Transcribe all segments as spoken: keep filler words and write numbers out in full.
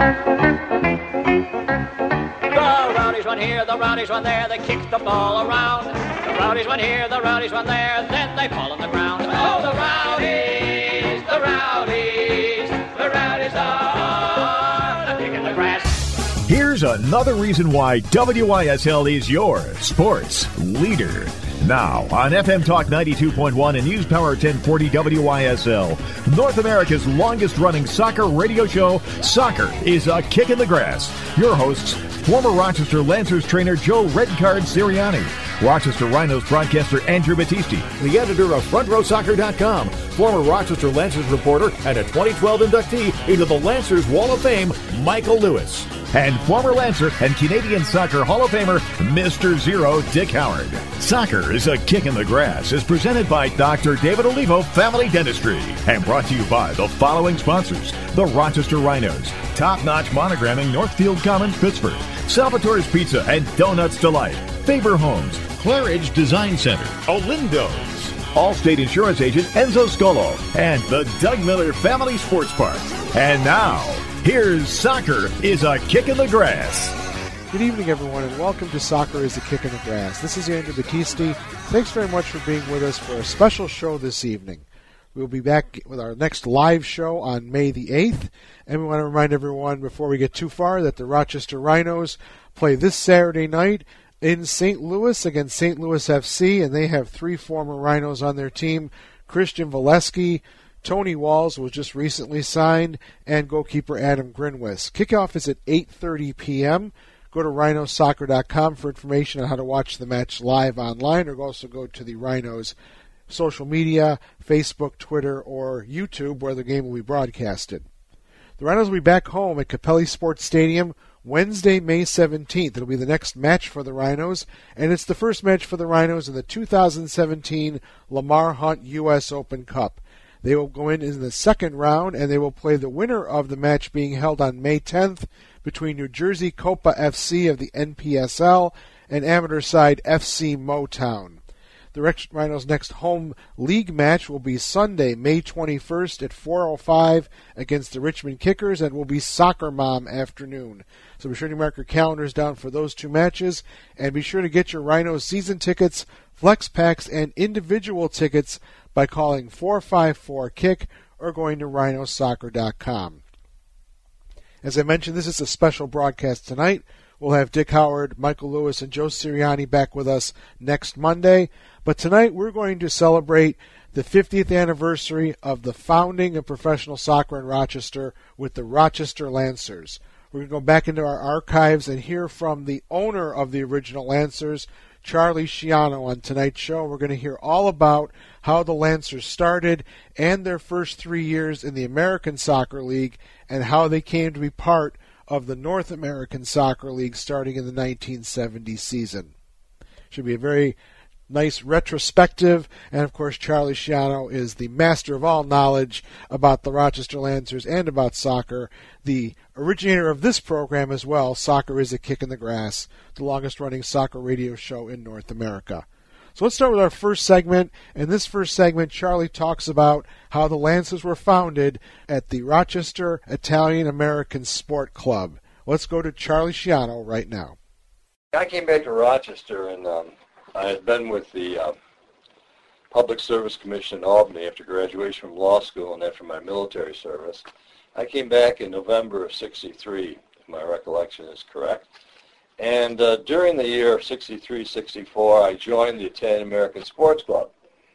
Rowdies run here, the Rowdies run there, they kick the ball around. The Rowdies run here, the Rowdies run there, then they fall on the ground. Oh, the Rowdies, the Rowdies, the Rowdies are the kick in the grass. Here's another reason why W I S L is your sports leader. Now, on F M Talk ninety-two point one and News Power ten forty W I S L, North America's longest-running soccer radio show, Soccer is a Kick in the Grass. Your hosts, former Rochester Lancers trainer Joe Redcard Sirianni, Rochester Rhinos broadcaster Andrew Battisti, the editor of front row soccer dot com, former Rochester Lancers reporter and a twenty twelve inductee into the Lancers Wall of Fame, Michael Lewis, and former Lancer and Canadian Soccer Hall of Famer, Mister Zero, Dick Howard. Soccer is a Kick in the Grass is presented by Doctor David Olivo Family Dentistry and brought to you by the following sponsors: the Rochester Rhinos, Top Notch Monogramming, Northfield Commons, Pittsburgh, Salvatore's Pizza and Donuts Delight, Faber Homes, Claridge Design Center, Olindo's, Allstate Insurance Agent Enzo Scolo, and the Doug Miller Family Sports Park. And now, here's Soccer is a Kick in the Grass. Good evening, everyone, and welcome to Soccer is a Kick in the Grass. This is Andrew Battisti. Thanks very much for being with us for a special show this evening. We'll be back with our next live show on May the eighth, and we want to remind everyone before we get too far that the Rochester Rhinos play this Saturday night in Saint Louis against Saint Louis F C, and they have three former Rhinos on their team: Christian Valesky, Tony Walls was just recently signed, and goalkeeper Adam Grinwis. Kickoff is at eight thirty p.m. Go to rhino soccer dot com for information on how to watch the match live online, or also go to the Rhinos social media, Facebook, Twitter, or YouTube, where the game will be broadcasted. The Rhinos will be back home at Capelli Sports Stadium Wednesday, May seventeenth. It'll be the next match for the Rhinos, and it's the first match for the Rhinos in the two thousand seventeen Lamar Hunt U S Open Cup. They will go in in the second round, and they will play the winner of the match being held on May tenth between New Jersey Copa F C of the N P S L and amateur side F C Motown. The Rhinos' next home league match will be Sunday, May twenty-first at four oh five against the Richmond Kickers, and will be Soccer Mom afternoon. So be sure to mark your calendars down for those two matches, and be sure to get your Rhinos season tickets, flex packs, and individual tickets by calling four five four KICK or going to rhino soccer dot com. As I mentioned, this is a special broadcast tonight. We'll have Dick Howard, Michael Lewis, and Joe Sirianni back with us next Monday. But tonight we're going to celebrate the fiftieth anniversary of the founding of professional soccer in Rochester with the Rochester Lancers. We're going to go back into our archives and hear from the owner of the original Lancers, Charlie Schiano, on tonight's show. We're going to hear all about how the Lancers started and their first three years in the American Soccer League, and how they came to be part of the North American Soccer League starting in the nineteen seventy season. Should be a very nice retrospective, and of course Charlie Schiano is the master of all knowledge about the Rochester Lancers and about soccer, the originator of this program as well. Soccer is a Kick in the Grass, the longest running soccer radio show in North America. So let's start with our first segment. In this first segment, Charlie talks about how the Lancers were founded at the Rochester Italian American Sport Club. Let's go to Charlie Schiano right now. I came back to Rochester, and um, I had been with the uh, Public Service Commission in Albany after graduation from law school and after my military service. I came back in November of sixty-three, if my recollection is correct. And uh, during the year of sixty-three sixty-four, I joined the Italian American Sports Club.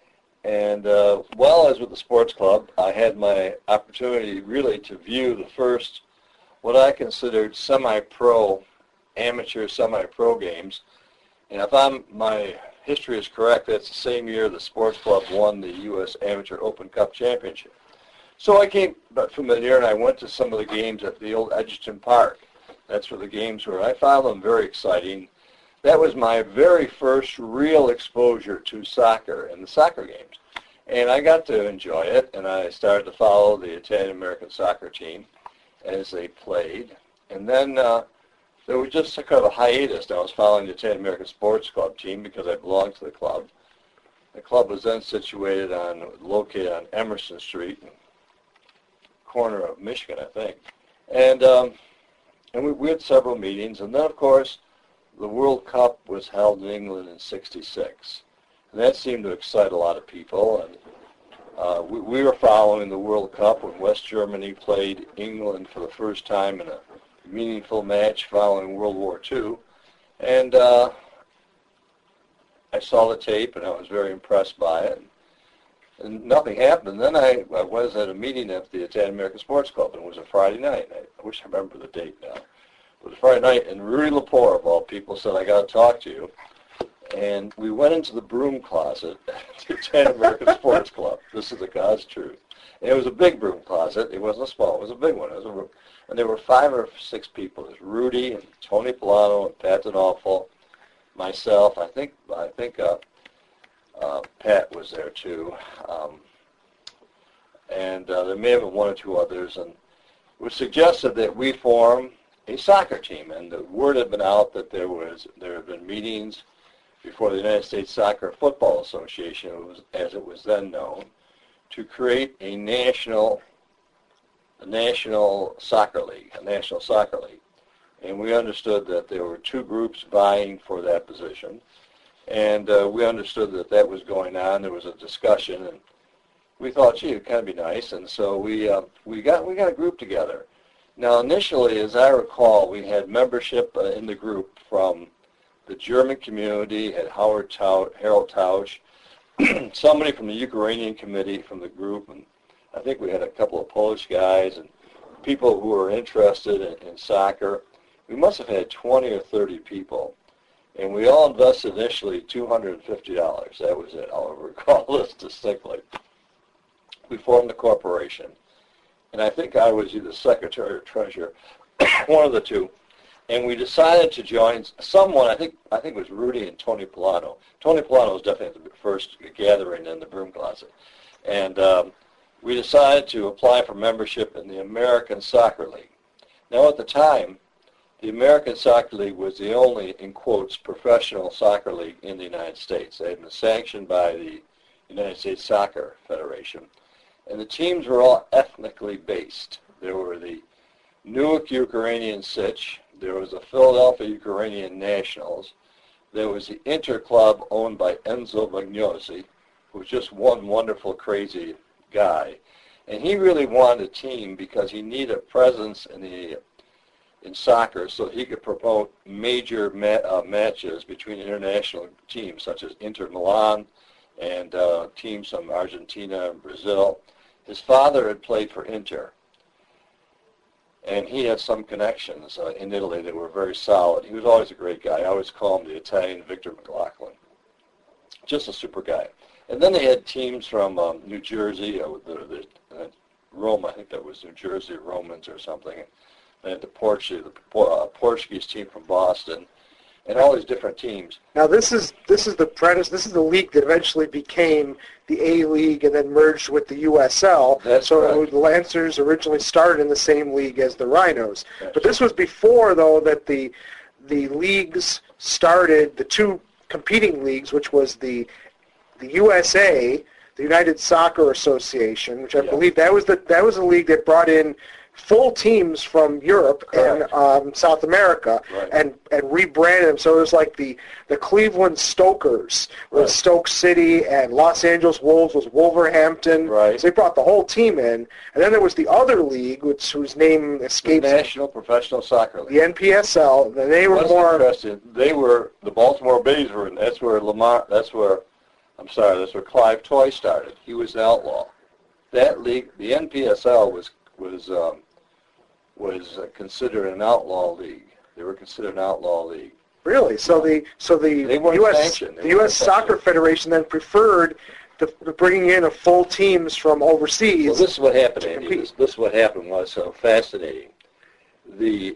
And uh, while I was with the sports club, I had my opportunity really to view the first, what I considered semi-pro, amateur semi-pro games. And if I'm, my history is correct, that's the same year the sports club won the U S Amateur Open Cup Championship. So I came familiar, and I went to some of the games at the old Edgerton Park. That's where the games were. I found them very exciting. That was my very first real exposure to soccer and the soccer games. And I got to enjoy it, and I started to follow the Italian American soccer team as they played. And then uh, there was just a kind of a hiatus. I was following the Italian American Sports Club team because I belonged to the club. The club was then situated on, located on Emerson Street, corner of Michigan, I think. And um, and we, we had several meetings. And then, of course, the World Cup was held in England in sixty-six. And that seemed to excite a lot of people. And uh, we, we were following the World Cup when West Germany played England for the first time in a meaningful match following World War Two. And uh, I saw the tape, and I was very impressed by it. And nothing happened. And then I, I was at a meeting at the Italian American Sports Club, and it was a Friday night. I, I wish I remember the date now. It was Friday night, and Rudy Lepore, of all people, said, I got to talk to you. And we went into the broom closet at the Italian American Sports Club. This is the God's truth. And it was a big broom closet. It wasn't a small. It was a big one. It was a room. And there were five or six people. There's Rudy and Tony Polano and Pat Denawful, myself. I think I think uh, uh, Pat was there too. Um, and uh, there may have been one or two others. And it was suggested that we form a soccer team. And the word had been out that there was there had been meetings before the United States Soccer Football Association, it was, as it was then known, to create a national a national soccer league, a national soccer league. And we understood that there were two groups vying for that position. And uh, we understood that that was going on. There was a discussion, and we thought, gee, it'd kind of be nice. And so we uh, we got we got a group together. Now, initially, as I recall, we had membership uh, in the group from the German community, had Howard Tausch, Harold Tausch, somebody from the Ukrainian committee from the group, and I think we had a couple of Polish guys and people who were interested in, in soccer. We must have had twenty or thirty people, and we all invested initially two hundred fifty dollars. That was it. I'll recall this distinctly. We formed a corporation, and I think I was either secretary or treasurer, one of the two. And we decided to join someone. I think I think it was Rudy and Tony Polano. Tony Polano was definitely the first gathering in the broom closet, and um, we decided to apply for membership in the American Soccer League. Now, at the time, the American Soccer League was the only, in quotes, professional soccer league in the United States. They had been sanctioned by the United States Soccer Federation, and the teams were all ethnically based. There were the Newark Ukrainian Sich. There was the Philadelphia Ukrainian Nationals. There was the Inter Club owned by Enzo Vignosi, who was just one wonderful, crazy guy. And he really wanted a team because he needed a presence in the in soccer so he could promote major ma- uh, matches between international teams such as Inter Milan and uh, teams from Argentina and Brazil. His father had played for Inter, and he had some connections uh, in Italy that were very solid. He was always a great guy. I always call him the Italian Victor McLaughlin. Just a super guy. And then they had teams from um, New Jersey, uh, the, the, uh, Rome, I think that was New Jersey Romans or something. They had the, Portuguese, the uh, Portuguese team from Boston, and all these different teams. Now this is this is the premise. This is the league that eventually became the A League and then merged with the U S L. That's so correct. The Lancers originally started in the same league as the Rhinos. That's but this was before, though, that the the leagues started, the two competing leagues, which was the the U S A, the United Soccer Association, which I Yeah. believe that was the that was a league that brought in full teams from Europe Correct. and um, South America, Right. and, and rebranded them. So it was like the, the Cleveland Stokers was Right. Stoke City, and Los Angeles Wolves was Wolverhampton. Right. So they brought the whole team in. And then there was the other league, which whose name The escapes me, National Professional Soccer League. the N P S L. And they were What's more... interesting, they were, the Baltimore Bays were in, that's where Lamar, that's where, I'm sorry, that's where Clive Toy started. He was an outlaw. That league, the N P S L was, was, um, was uh, considered an outlaw league. They were considered an outlaw league. Really? So the so the They weren't U S sanctioned. They the U S weren't Soccer sanctioned. Federation then preferred the, the bringing in of full teams from overseas. Well, this is what happened, to Andy. compete. This, this is what happened was so fascinating. The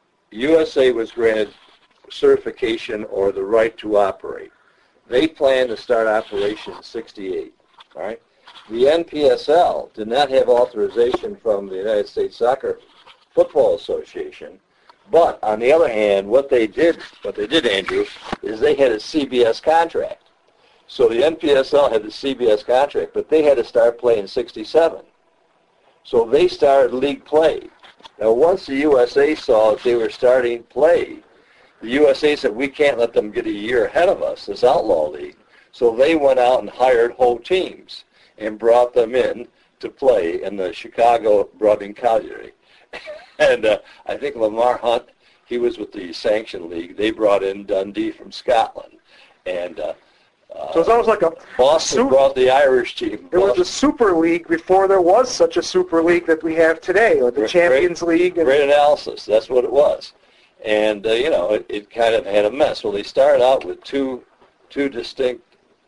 U S A was granted certification or the right to operate. They planned to start operation in sixty-eight. All right. The N P S L did not have authorization from the United States Soccer Football Association, but on the other hand, what they did, what they did, Andrew, is they had a C B S contract. So the N P S L had the C B S contract, but they had to start play in sixty-seven. So they started league play Now, once the U S A saw that they were starting play, the U S A said, we can't let them get a year ahead of us, this outlaw league. So they went out and hired whole teams and brought them in to play in the Chicago Broadband Colliery. And uh, I think Lamar Hunt, he was with the Sanction League. They brought in Dundee from Scotland. And uh, uh, so it's almost like a Boston super, brought the Irish team. It was a super league before there was such a super league that we have today, or the great, Champions League. And great analysis. That's what it was. And, uh, you know, it, it kind of had a mess. Well, they started out with two, two distinct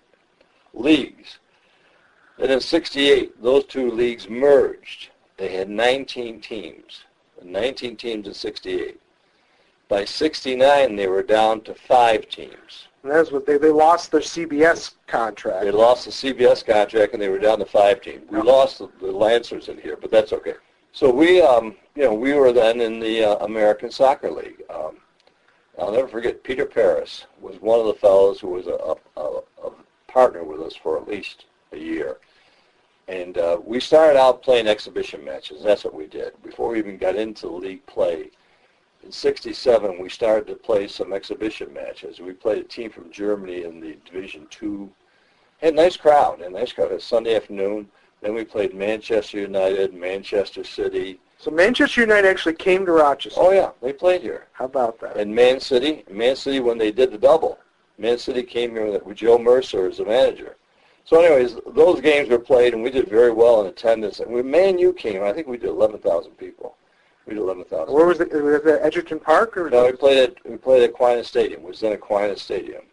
leagues. And in sixty-eight, those two leagues merged. They had nineteen teams, nineteen teams in sixty-eight. By sixty-nine, they were down to five teams. And that's what they, they lost their C B S contract. They lost the C B S contract, and they were down to five teams. We lost the, the Lancers in here, but that's okay. So we, um, you know, we were then in the uh, American Soccer League. Um, I'll never forget, Peter Paris was one of the fellows who was a, a, a partner with us for at least a year. And uh, we started out playing exhibition matches. That's what we did. Before we even got into league play, in sixty-seven, we started to play some exhibition matches. We played a team from Germany in the Division Two. Had a nice crowd, a nice crowd. It was Sunday afternoon. Then we played Manchester United, Manchester City. So Manchester United actually came to Rochester. Oh, yeah. They played here. How about that? And Man City. Man City, when they did the double, Man City came here with, with Joe Mercer as the manager. So anyways, those games were played, and we did very well in attendance. And when Man U came, I think we did eleven thousand people. We did eleven thousand. Where was it? Was it Edgerton Park? Or no, we played at we played at Aquinas Stadium. It was then Aquinas Stadium,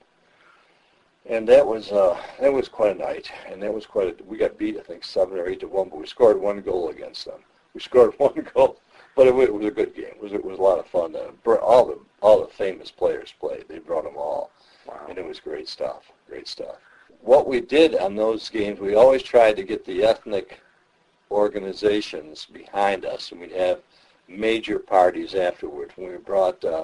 and that was uh, that was quite a night. And that was quite a. We got beat, I think, seven or eight to one, but we scored one goal against them. We scored one goal, but it, it was a good game. It was it was a lot of fun. Uh, all the all the famous players played. They brought them all, wow. And it was great stuff. Great stuff. What we did on those games, we always tried to get the ethnic organizations behind us, and we'd have major parties afterwards. When we brought uh,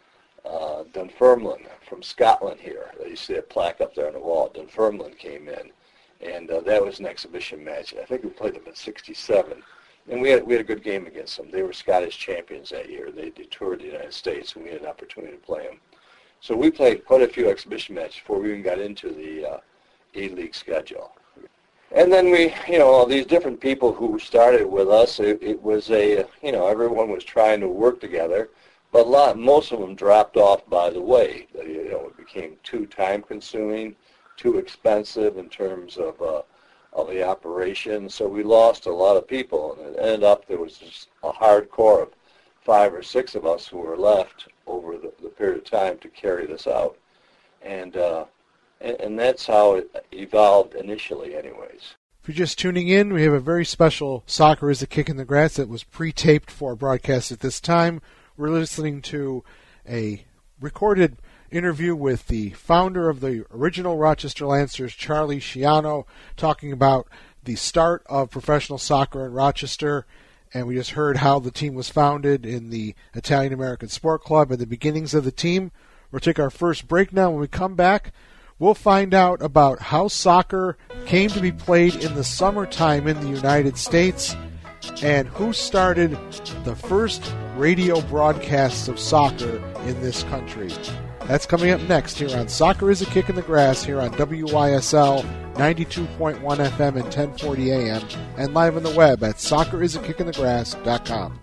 uh, Dunfermline from Scotland here, you see a plaque up there on the wall. Dunfermline came in, and uh, that was an exhibition match. I think we played them in sixty-seven, and we had we had a good game against them. They were Scottish champions that year. They, they toured the United States, and we had an opportunity to play them. So we played quite a few exhibition matches before we even got into the uh, A-League schedule. And then we, you know, all these different people who started with us, it, it was a, you know, everyone was trying to work together, but a lot, most of them dropped off by the way. You know, it became too time-consuming, too expensive in terms of uh, of the operation, so we lost a lot of people, and it ended up there was just a hard core of five or six of us who were left over the, the period of time to carry this out. And, uh, and, and that's how it evolved initially anyways. If you're just tuning in, we have a very special Soccer is a Kick in the Grass that was pre-taped for our broadcast at this time. We're listening to a recorded interview with the founder of the original Rochester Lancers, Charlie Schiano, talking about the start of professional soccer in Rochester. And we just heard how the team was founded in the Italian American Sport Club and the beginnings of the team. We'll take our first break now. When we come back, we'll find out about how soccer came to be played in the summertime in the United States and who started the first radio broadcasts of soccer in this country. That's coming up next here on Soccer is a Kick in the Grass here on W Y S L ninety-two point one F M and ten forty A M and live on the web at soccer is a kick in the grass dot com.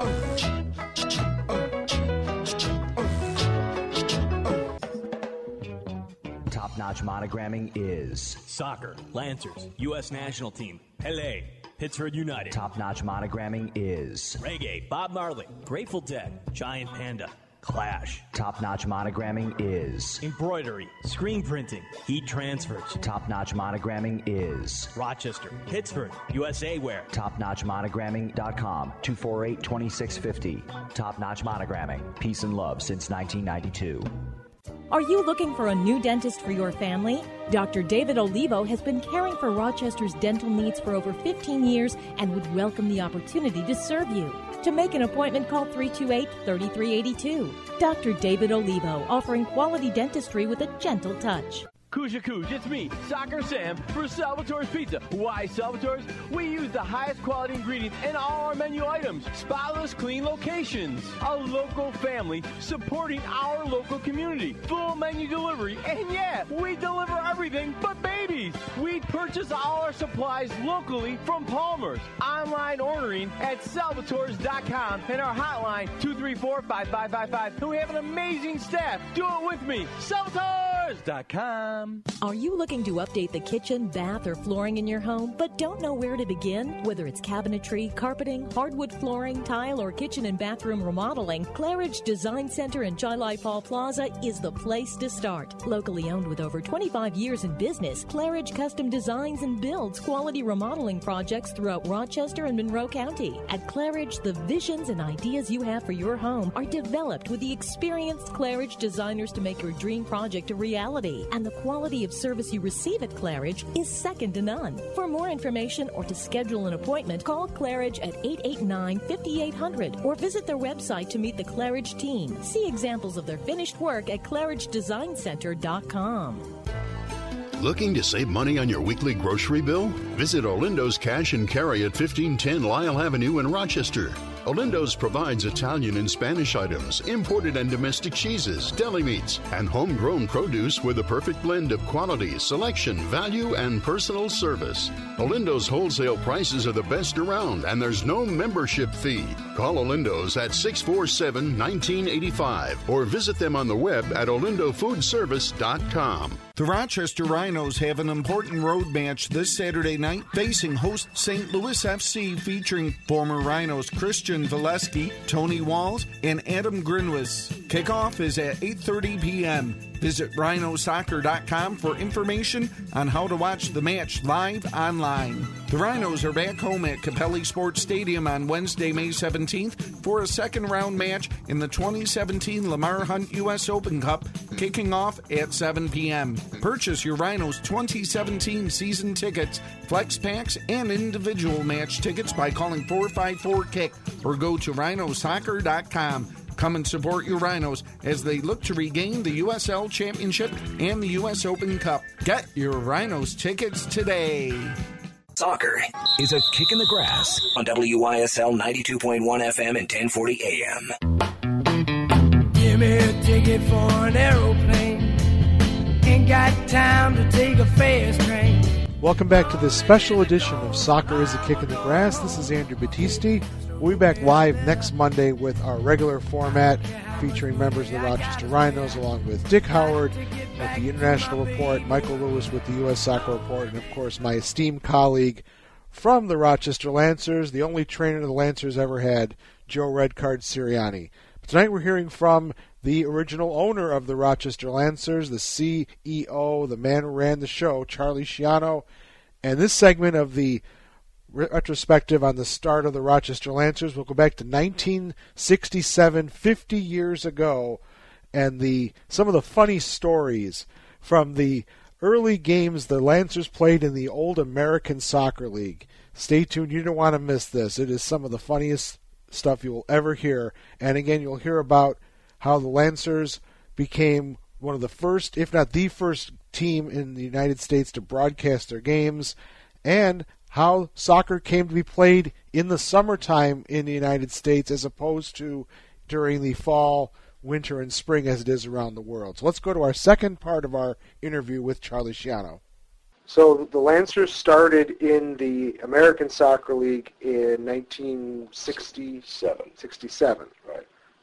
Top-notch monogramming is Soccer, Lancers, U S National Team, Pele, Pittsburgh United. Top-notch monogramming is Reggae, Bob Marley, Grateful Dead, Giant Panda, Clash. Top-notch monogramming is Embroidery, screen printing, heat transfers. Top-notch monogramming is Rochester, Pittsburgh, U S A Wear. top notch monogramming dot com, two four eight, two six five zero. Top-notch monogramming, peace and love since nineteen ninety-two. Are you looking for a new dentist for your family? Doctor David Olivo has been caring for Rochester's dental needs for over fifteen years and would welcome the opportunity to serve you. To make an appointment, call three two eight, three three eight two. Doctor David Olivo, offering quality dentistry with a gentle touch. Kuja Kuj, it's me, Soccer Sam, for Salvatore's Pizza. Why Salvatore's? We use the highest quality ingredients in all our menu items. Spotless, clean locations. A local family supporting our local community. Full menu delivery, and yeah, we deliver everything but babies. We purchase all our supplies locally from Palmer's. Online ordering at salvatores dot com and our hotline two three four, five five five five. And we have an amazing staff. Do it with me. salvatores dot com. Are you looking to update the kitchen, bath, or flooring in your home, but don't know where to begin? Whether it's cabinetry, carpeting, hardwood flooring, tile, or kitchen and bathroom remodeling, Claridge Design Center in Chi-Li Paul Plaza is the place to start. Locally owned with over twenty-five years in business, Claridge custom designs and builds quality remodeling projects throughout Rochester and Monroe County. At Claridge, the visions and ideas you have for your home are developed with the experienced Claridge designers to make your dream project a reality. And the quality of service you receive at Claridge is second to none. For more information or to schedule an appointment, call Claridge at eight eight nine, five eight zero zero or visit their website to meet the Claridge team. See examples of their finished work at claridge design center dot com. Looking to save money on your weekly grocery bill? Visit Olindo's Cash and Carry at fifteen ten Lyle Avenue in Rochester. Olindo's provides Italian and Spanish items, imported and domestic cheeses, deli meats, and homegrown produce with a perfect blend of quality, selection, value, and personal service. Olindo's wholesale prices are the best around, and there's no membership fee. Call Olindo's at six four seven, one nine eight five or visit them on the web at olindo food service dot com. The Rochester Rhinos have an important road match this Saturday night facing host Saint Louis F C, featuring former Rhinos Christian Valesky, Tony Walls, and Adam Grinwis. Kickoff is at eight thirty p.m. Visit rhino soccer dot com for information on how to watch the match live online. The Rhinos are back home at Capelli Sports Stadium on Wednesday, May seventeenth for a second-round match in the twenty seventeen Lamar Hunt U S Open Cup, kicking off at seven p.m. Purchase your Rhinos twenty seventeen season tickets, flex packs, and individual match tickets by calling four five four kick or go to rhino soccer dot com. Come and support your Rhinos as they look to regain the U S L Championship and the U S Open Cup. Get your Rhinos tickets today. Soccer is a kick in the grass on W I S L ninety-two point one F M and ten forty A M. Give me a ticket for an aeroplane. Ain't got time to take a fast train. Welcome back to this special edition of Soccer is a Kick in the Grass. This is Andrew Battisti. We'll be back live next Monday with our regular format featuring members of the Rochester Rhinos along with Dick Howard with the International Report, Michael Lewis with the U S Soccer Report, and of course my esteemed colleague from the Rochester Lancers, the only trainer the Lancers ever had, Joe Redcard Sirianni. But tonight we're hearing from the original owner of the Rochester Lancers, the C E O, the man who ran the show, Charlie Schiano. And this segment of the retrospective on the start of the Rochester Lancers will go back to nineteen sixty-seven, fifty years ago, and the some of the funny stories from the early games the Lancers played in the old American Soccer League. Stay tuned, you don't want to miss this. It is some of the funniest stuff you will ever hear. And again, you'll hear about how the Lancers became one of the first, if not the first, team in the United States to broadcast their games, and how soccer came to be played in the summertime in the United States as opposed to during the fall, winter, and spring as it is around the world. So let's go to our second part of our interview with Charlie Schiano. So the Lancers started in the American Soccer League in nineteen sixty-seven. sixty-seven. Right.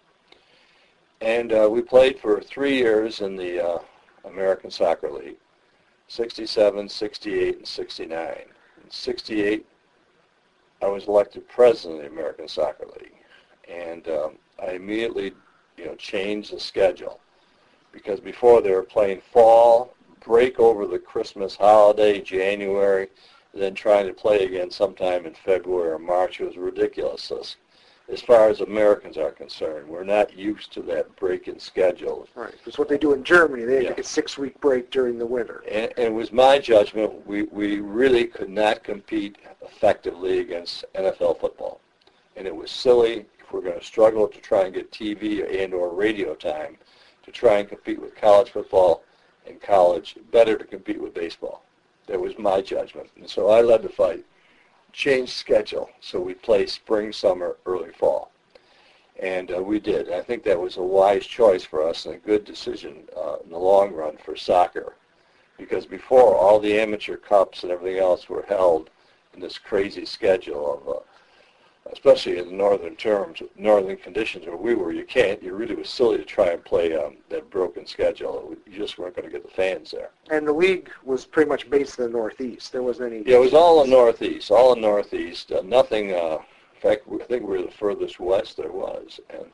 And uh, we played for three years in the uh, American Soccer League, sixty-seven, sixty-eight, and sixty-nine. In sixty-eight, I was elected president of the American Soccer League, and um, I immediately, you know, changed the schedule, because before they were playing fall, break over the Christmas holiday, January, and then trying to play again sometime in February or March. It was ridiculous. So, as far as Americans are concerned, we're not used to that break in schedule. Right. It's what they do in Germany. They yeah. take a six-week break during the winter. And, and it was my judgment, we, we really could not compete effectively against N F L football. And it was silly if we're going to struggle to try and get T V and or radio time to try and compete with college football in college better to compete with baseball. That was my judgment. And so I led the fight. Changed schedule, so we play spring, summer, early fall. And uh, we did. I think that was a wise choice for us and a good decision uh, in the long run for soccer. Because before, all the amateur cups and everything else were held in this crazy schedule of, uh, especially in the northern terms, northern conditions where we were, you can't, it really was silly to try and play um, that broken schedule. You just weren't going to get the fans there. And the league was pretty much based in the Northeast. There wasn't any... Yeah, it was all in the Northeast, all in the Northeast. Uh, nothing, uh, in fact, I think we were the furthest west there was. And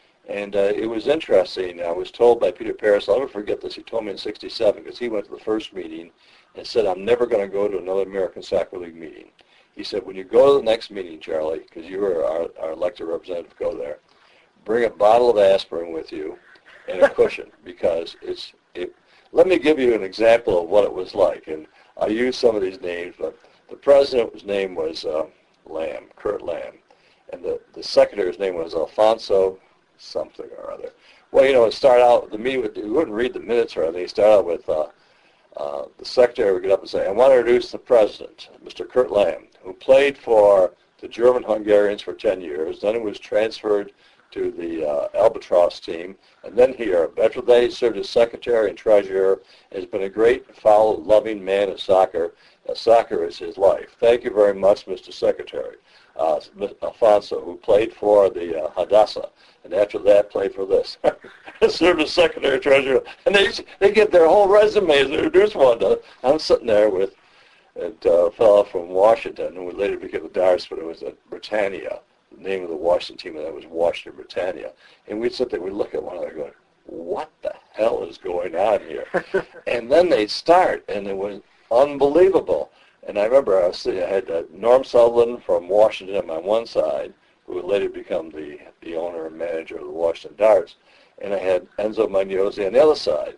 and uh, it was interesting. I was told by Peter Paris, I'll never forget this, he told me in sixty-seven, because he went to the first meeting and said, I'm never going to go to another American Soccer League meeting. He said, when you go to the next meeting, Charlie, because you were our, our elected representative, go there, bring a bottle of aspirin with you and a cushion, because it's, it, let me give you an example of what it was like. And I use some of these names, but the president's name was uh, Lamb, Kurt Lamb, and the, the secretary's name was Alfonso something or other. Well, you know, it started out, the meeting, would, we wouldn't read the minutes or anything. It started out with uh, uh, the secretary would get up and say, I want to introduce the president, Mister Kurt Lamb, who played for the German Hungarians for ten years, then he was transferred to the uh, Albatross team, and then here. After that, he served as secretary and treasurer, and has been a great, foul, loving man of soccer. Uh, soccer is his life. Thank you very much, Mister Secretary. Uh, Alfonso, who played for the uh, Hadassah, and after that played for this. Served as secretary, treasurer, and they they get their whole resumes. They introduce one. To, I'm sitting there with a uh, fellow from Washington, who would later become the Darts, but it was at Britannia. The name of the Washington team, and that was Washington Britannia. And we'd sit there, we'd look at one another going, what the hell is going on here? And then they'd start, and it was unbelievable. And I remember I was sitting, I had uh, Norm Sutherland from Washington on one side, who would later become the, the owner and manager of the Washington Darts, and I had Enzo Magnosi on the other side.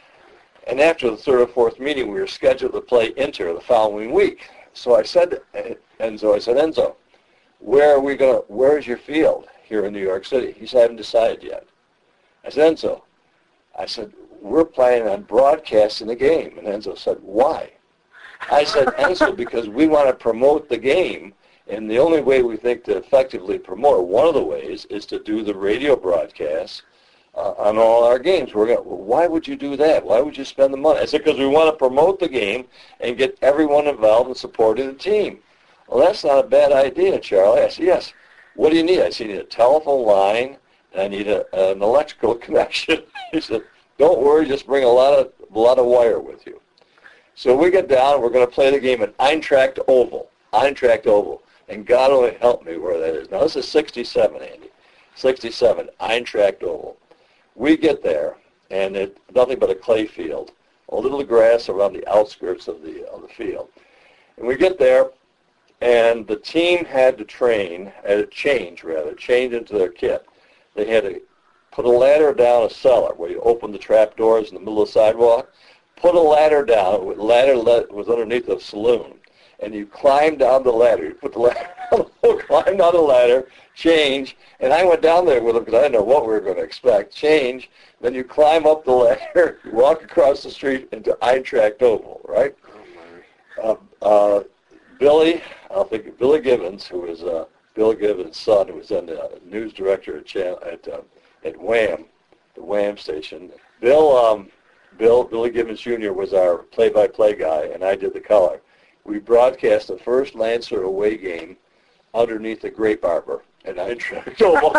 And after the third or fourth meeting, we were scheduled to play Inter the following week. So I said to Enzo, I said, Enzo, where are we going to, where is your field here in New York City? He said, I haven't decided yet. I said, Enzo, I said, we're planning on broadcasting the game. And Enzo said, why? I said, Enzo, because we want to promote the game, and the only way we think to effectively promote, one of the ways, is to do the radio broadcasts uh, on all our games. We're going, well, why would you do that? Why would you spend the money? I said, because we want to promote the game and get everyone involved in supporting the team. Well, that's not a bad idea, Charlie. I said, yes. What do you need? I said, you need a telephone line, and I need a, an electrical connection. He said, don't worry, just bring a lot of a lot of wire with you. So we get down, and we're going to play the game at Eintracht Oval. Eintracht Oval. And God only help me where that is. Now, this is sixty-seven, Andy. sixty-seven, Eintracht Oval. We get there, and it's nothing but a clay field, a little grass around the outskirts of the of the field. And we get there, and the team had to train, had to change, rather, change into their kit. They had to put a ladder down a cellar where you open the trap doors in the middle of the sidewalk, put a ladder down. The ladder was underneath a saloon, and you climb down the ladder. You put the ladder down, climb down the ladder, change, and I went down there with them because I didn't know what we were going to expect. Change, then you climb up the ladder, you walk across the street into Eintracht Oval, right? Uh, uh, Billy, I'll think of Billy Gibbons, who was uh, Bill Gibbons' son, who was then the news director at Chan- at, uh, at Wham, the Wham station. Bill, um, Bill, Billy Gibbons Junior was our play-by-play guy, and I did the color. We broadcast the first Lancer away game underneath the grape arbor at Eintracht Oval.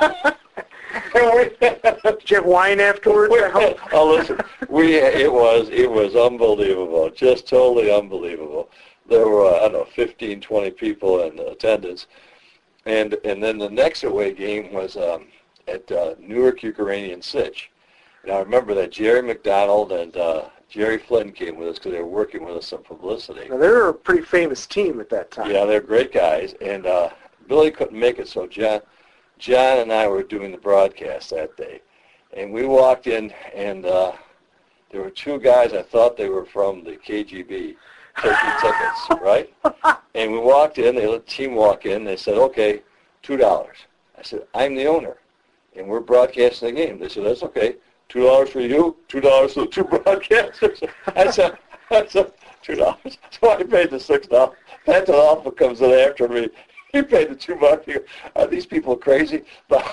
Did you have wine afterwards? Oh, listen, we it was it was unbelievable, just totally unbelievable. There were uh, I don't know fifteen, twenty people in attendance, and and then the next away game was um, at uh, Newark Ukrainian Sich. And I remember that Jerry McDonald and uh, Jerry Flynn came with us because they were working with us on publicity. Now, they were a pretty famous team at that time. Yeah, they're great guys, and uh, Billy couldn't make it, so John, John and I were doing the broadcast that day. And we walked in, and uh, there were two guys, I thought they were from the K G B, taking tickets, right? And we walked in, they let the team walk in, they said, okay, two dollars. I said, I'm the owner, and we're broadcasting the game. They said, that's okay. two dollars for you, two dollars for the two broadcasters. I said, I said, two dollars. So I paid the six dollars. Pat Alpha comes in after me. He paid the two bucks. Are these people crazy? But,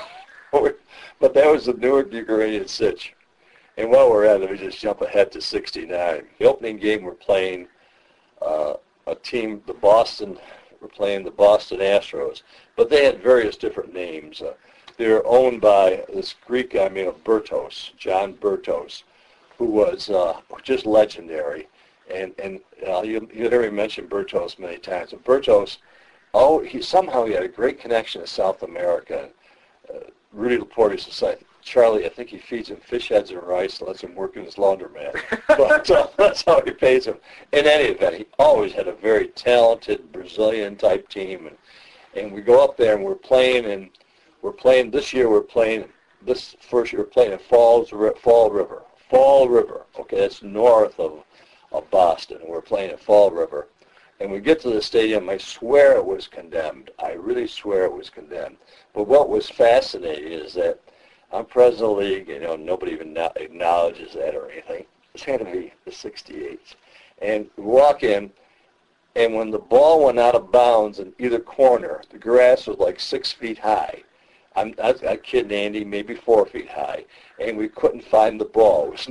but that was the Newark Ukrainian Sitch. And while we're at it, we just jump ahead to sixty-nine. The opening game, we're playing uh, a team, the Boston, we're playing the Boston Astros. But they had various different names. Uh, they were owned by this Greek guy named Bertos, John Bertos, who was uh, just legendary. And and uh, you, you hear me mention Bertos many times. And Bertos, oh, he somehow he had a great connection to South America. Uh, Rudy Laporte used to say, Charlie, I think he feeds him fish heads and rice and lets him work in his laundromat. But uh, that's how he pays him. In any event, he always had a very talented Brazilian-type team. And, and we go up there and we're playing, and we're playing, this year we're playing, this first year we're playing in Falls, Fall River. Fall River, okay, that's north of, of Boston. And we're playing at Fall River. And we get to the stadium, I swear it was condemned. I really swear it was condemned. But what was fascinating is that I'm president of the league, you know, nobody even acknowledges that or anything. It's had to be the sixty-eights. And we walk in, and when the ball went out of bounds in either corner, the grass was like six feet high. I'm not I'm kidding, Andy, maybe four feet high. And we couldn't find the ball. It was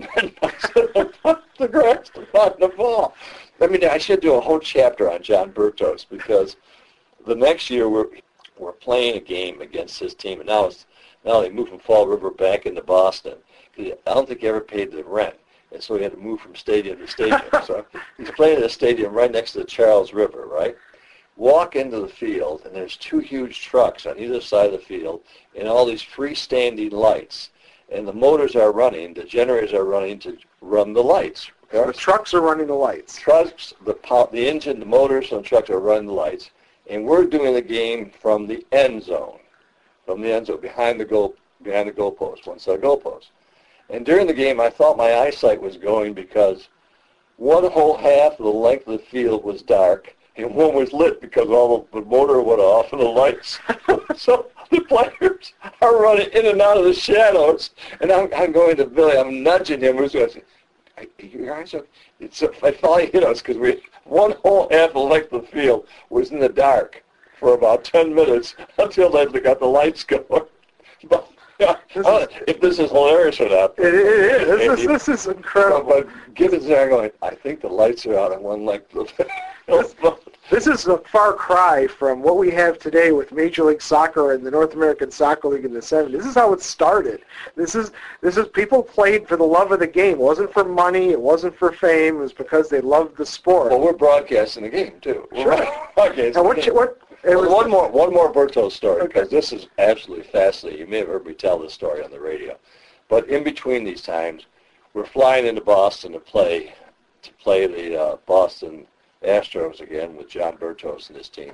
not the grass to find the ball. I mean, I should do a whole chapter on John Bertos, because the next year we're, we're playing a game against his team, and now it's Now they moved from Fall River back into Boston. I don't think he ever paid the rent, and so he had to move from stadium to stadium. So he's playing at a stadium right next to the Charles River, right? Walk into the field, and there's two huge trucks on either side of the field, and all these freestanding lights. And the motors are running, the generators are running to run the lights. So the trucks are running the lights. Trucks, the pop, the engine, the motors, and the trucks are running the lights. And we're doing the game from the end zone. From the end zone, behind the goal, behind the goalpost, one side goalpost. And during the game, I thought my eyesight was going because one whole half of the length of the field was dark, and one was lit because all the, the motor went off and the lights. So the players are running in and out of the shadows, and I'm, I'm going to Billy. I'm nudging him. We're going to say, "Your eyes are." It's. I thought he hit us because we one whole half of the length of the field was in the dark for about ten minutes until they got the lights going. But, yeah, this is, if this is hilarious or not. It, it is. This, is, this is incredible. But, but Gibbons there going, I think the lights are out on one leg. this, this is a far cry from what we have today with Major League Soccer and the North American Soccer League in the seventies. This is how it started. This is this is people played for the love of the game. It wasn't for money. It wasn't for fame. It was because they loved the sport. Well, we're broadcasting the game, too. Sure. Okay. Now, what, what, It well, was one more, one more Bertos story, because okay. This is absolutely fascinating. You may have heard me tell this story on the radio, but in between these times, we're flying into Boston to play, to play the uh, Boston Astros again with John Bertos and his team.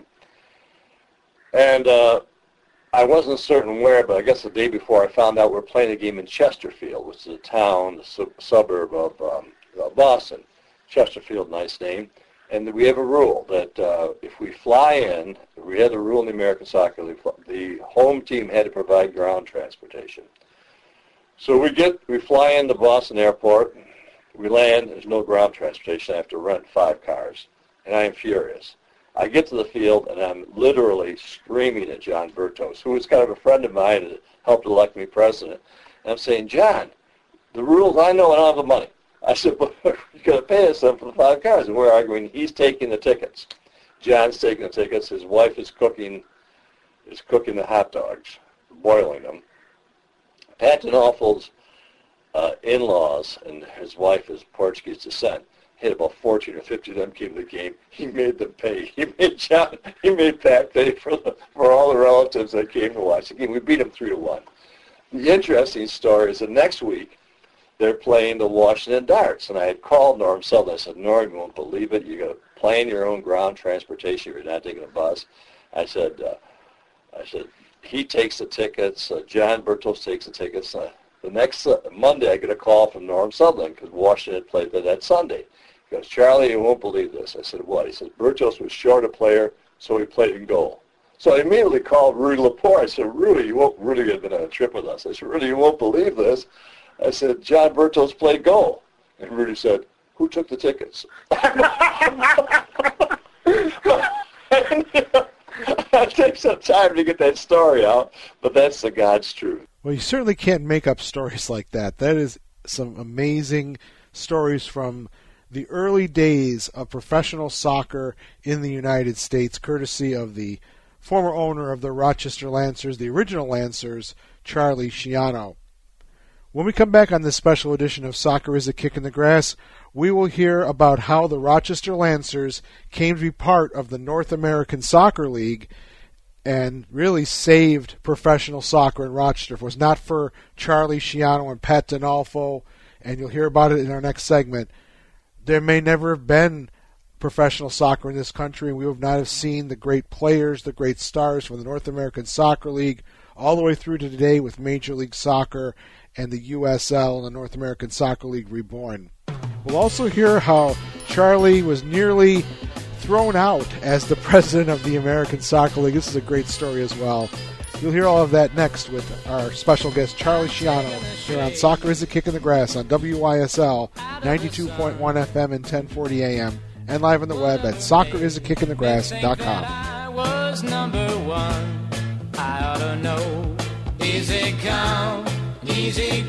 And uh, I wasn't certain where, but I guess the day before I found out we we're playing a game in Chesterfield, which is a town, a sub- suburb of um, uh, Boston. Chesterfield, nice name. And we have a rule that uh, if we fly in, we had a rule in the American Soccer League, the home team had to provide ground transportation. So we get, we fly into Boston Airport, we land, there's no ground transportation, I have to rent five cars, and I am furious. I get to the field, and I'm literally screaming at John Bertos, who was kind of a friend of mine and helped elect me president. And I'm saying, John, the rules, I know, I don't have the money. I said, but you're going to pay us some for the five cars. And we're arguing, he's taking the tickets. John's taking the tickets. His wife is cooking is cooking the hot dogs, boiling them. Pat Denolfo's uh, in-laws, and his wife is Portuguese descent, had about fourteen or fifteen of them came to the game. He made them pay. He made John, he made Pat pay for, the, for all the relatives that came to watch the game. We beat them three to one. The interesting story is the next week, they're playing the Washington Darts. And I had called Norm Sutherland. I said, Norm, you won't believe it. You're going to plan your own ground transportation. You're not taking a bus. I said, uh, I said, he takes the tickets. Uh, John Bertos takes the tickets. Uh, the next uh, Monday, I get a call from Norm Sutherland because Washington had played that Sunday. He goes, Charlie, you won't believe this. I said, what? He said, Bertos was short a player, so he played in goal. So I immediately called Rudy Laporte. I said, Rudy, you won't, Rudy had been on a trip with us. I said, Rudy, you won't believe this. I said, John Bertos played goal. And Rudy said, who took the tickets? It takes some time to get that story out, but that's the God's truth. Well, you certainly can't make up stories like that. That is some amazing stories from the early days of professional soccer in the United States, courtesy of the former owner of the Rochester Lancers, the original Lancers, Charlie Schiano. When we come back on this special edition of Soccer is a Kick in the Grass, we will hear about how the Rochester Lancers came to be part of the North American Soccer League and really saved professional soccer in Rochester. If it was not for Charlie Schiano and Pat Donalfo, and you'll hear about it in our next segment, there may never have been professional soccer in this country, and we would not have seen the great players, the great stars from the North American Soccer League, all the way through to today with Major League Soccer and the U S L and the North American Soccer League reborn. We'll also hear how Charlie was nearly thrown out as the president of the American Soccer League. This is a great story as well. You'll hear all of that next with our special guest, Charlie Schiano, here on Soccer is a Kick in the Grass on W Y S L ninety-two point one F M and ten forty A M, and live on the web at soccer is a kick in the grass dot com. I was number one. I ought to know. Easy come, easy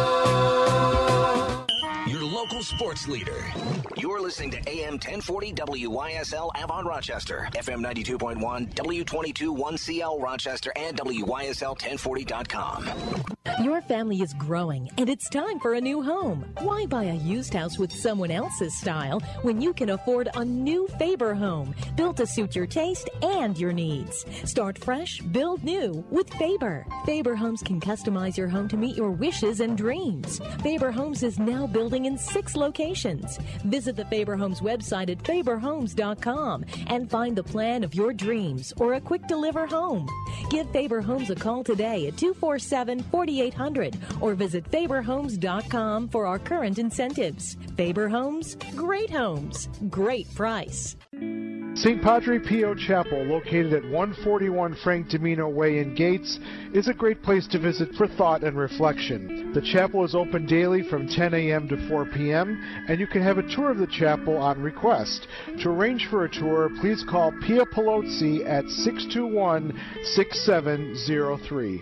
go. Your local sports leader. You're listening to A M ten forty W Y S L Avon Rochester, F M ninety-two point one, W twenty-two one C L Rochester, and W Y S L ten forty dot com. Your family is growing, and it's time for a new home. Why buy a used house with someone else's style when you can afford a new Faber home built to suit your taste and your needs? Start fresh, build new with Faber. Faber Homes can customize your home to meet your wishes and dreams. Faber Homes is now building in six locations. Visit the Faber Homes website at faber homes dot com and find the plan of your dreams or a quick deliver home. Give Faber Homes a call today at two four seven, four eight zero zero or visit faber homes dot com for our current incentives. Faber Homes, great homes, great price. Saint Padre Pio Chapel, located at one forty-one Frank Domino Way in Gates, is a great place to visit for thought and reflection. The chapel is open daily from ten A M to four P M, and you can have a tour of the chapel on request. To arrange for a tour, please call Pia Pelozzi at six two one, six seven zero three.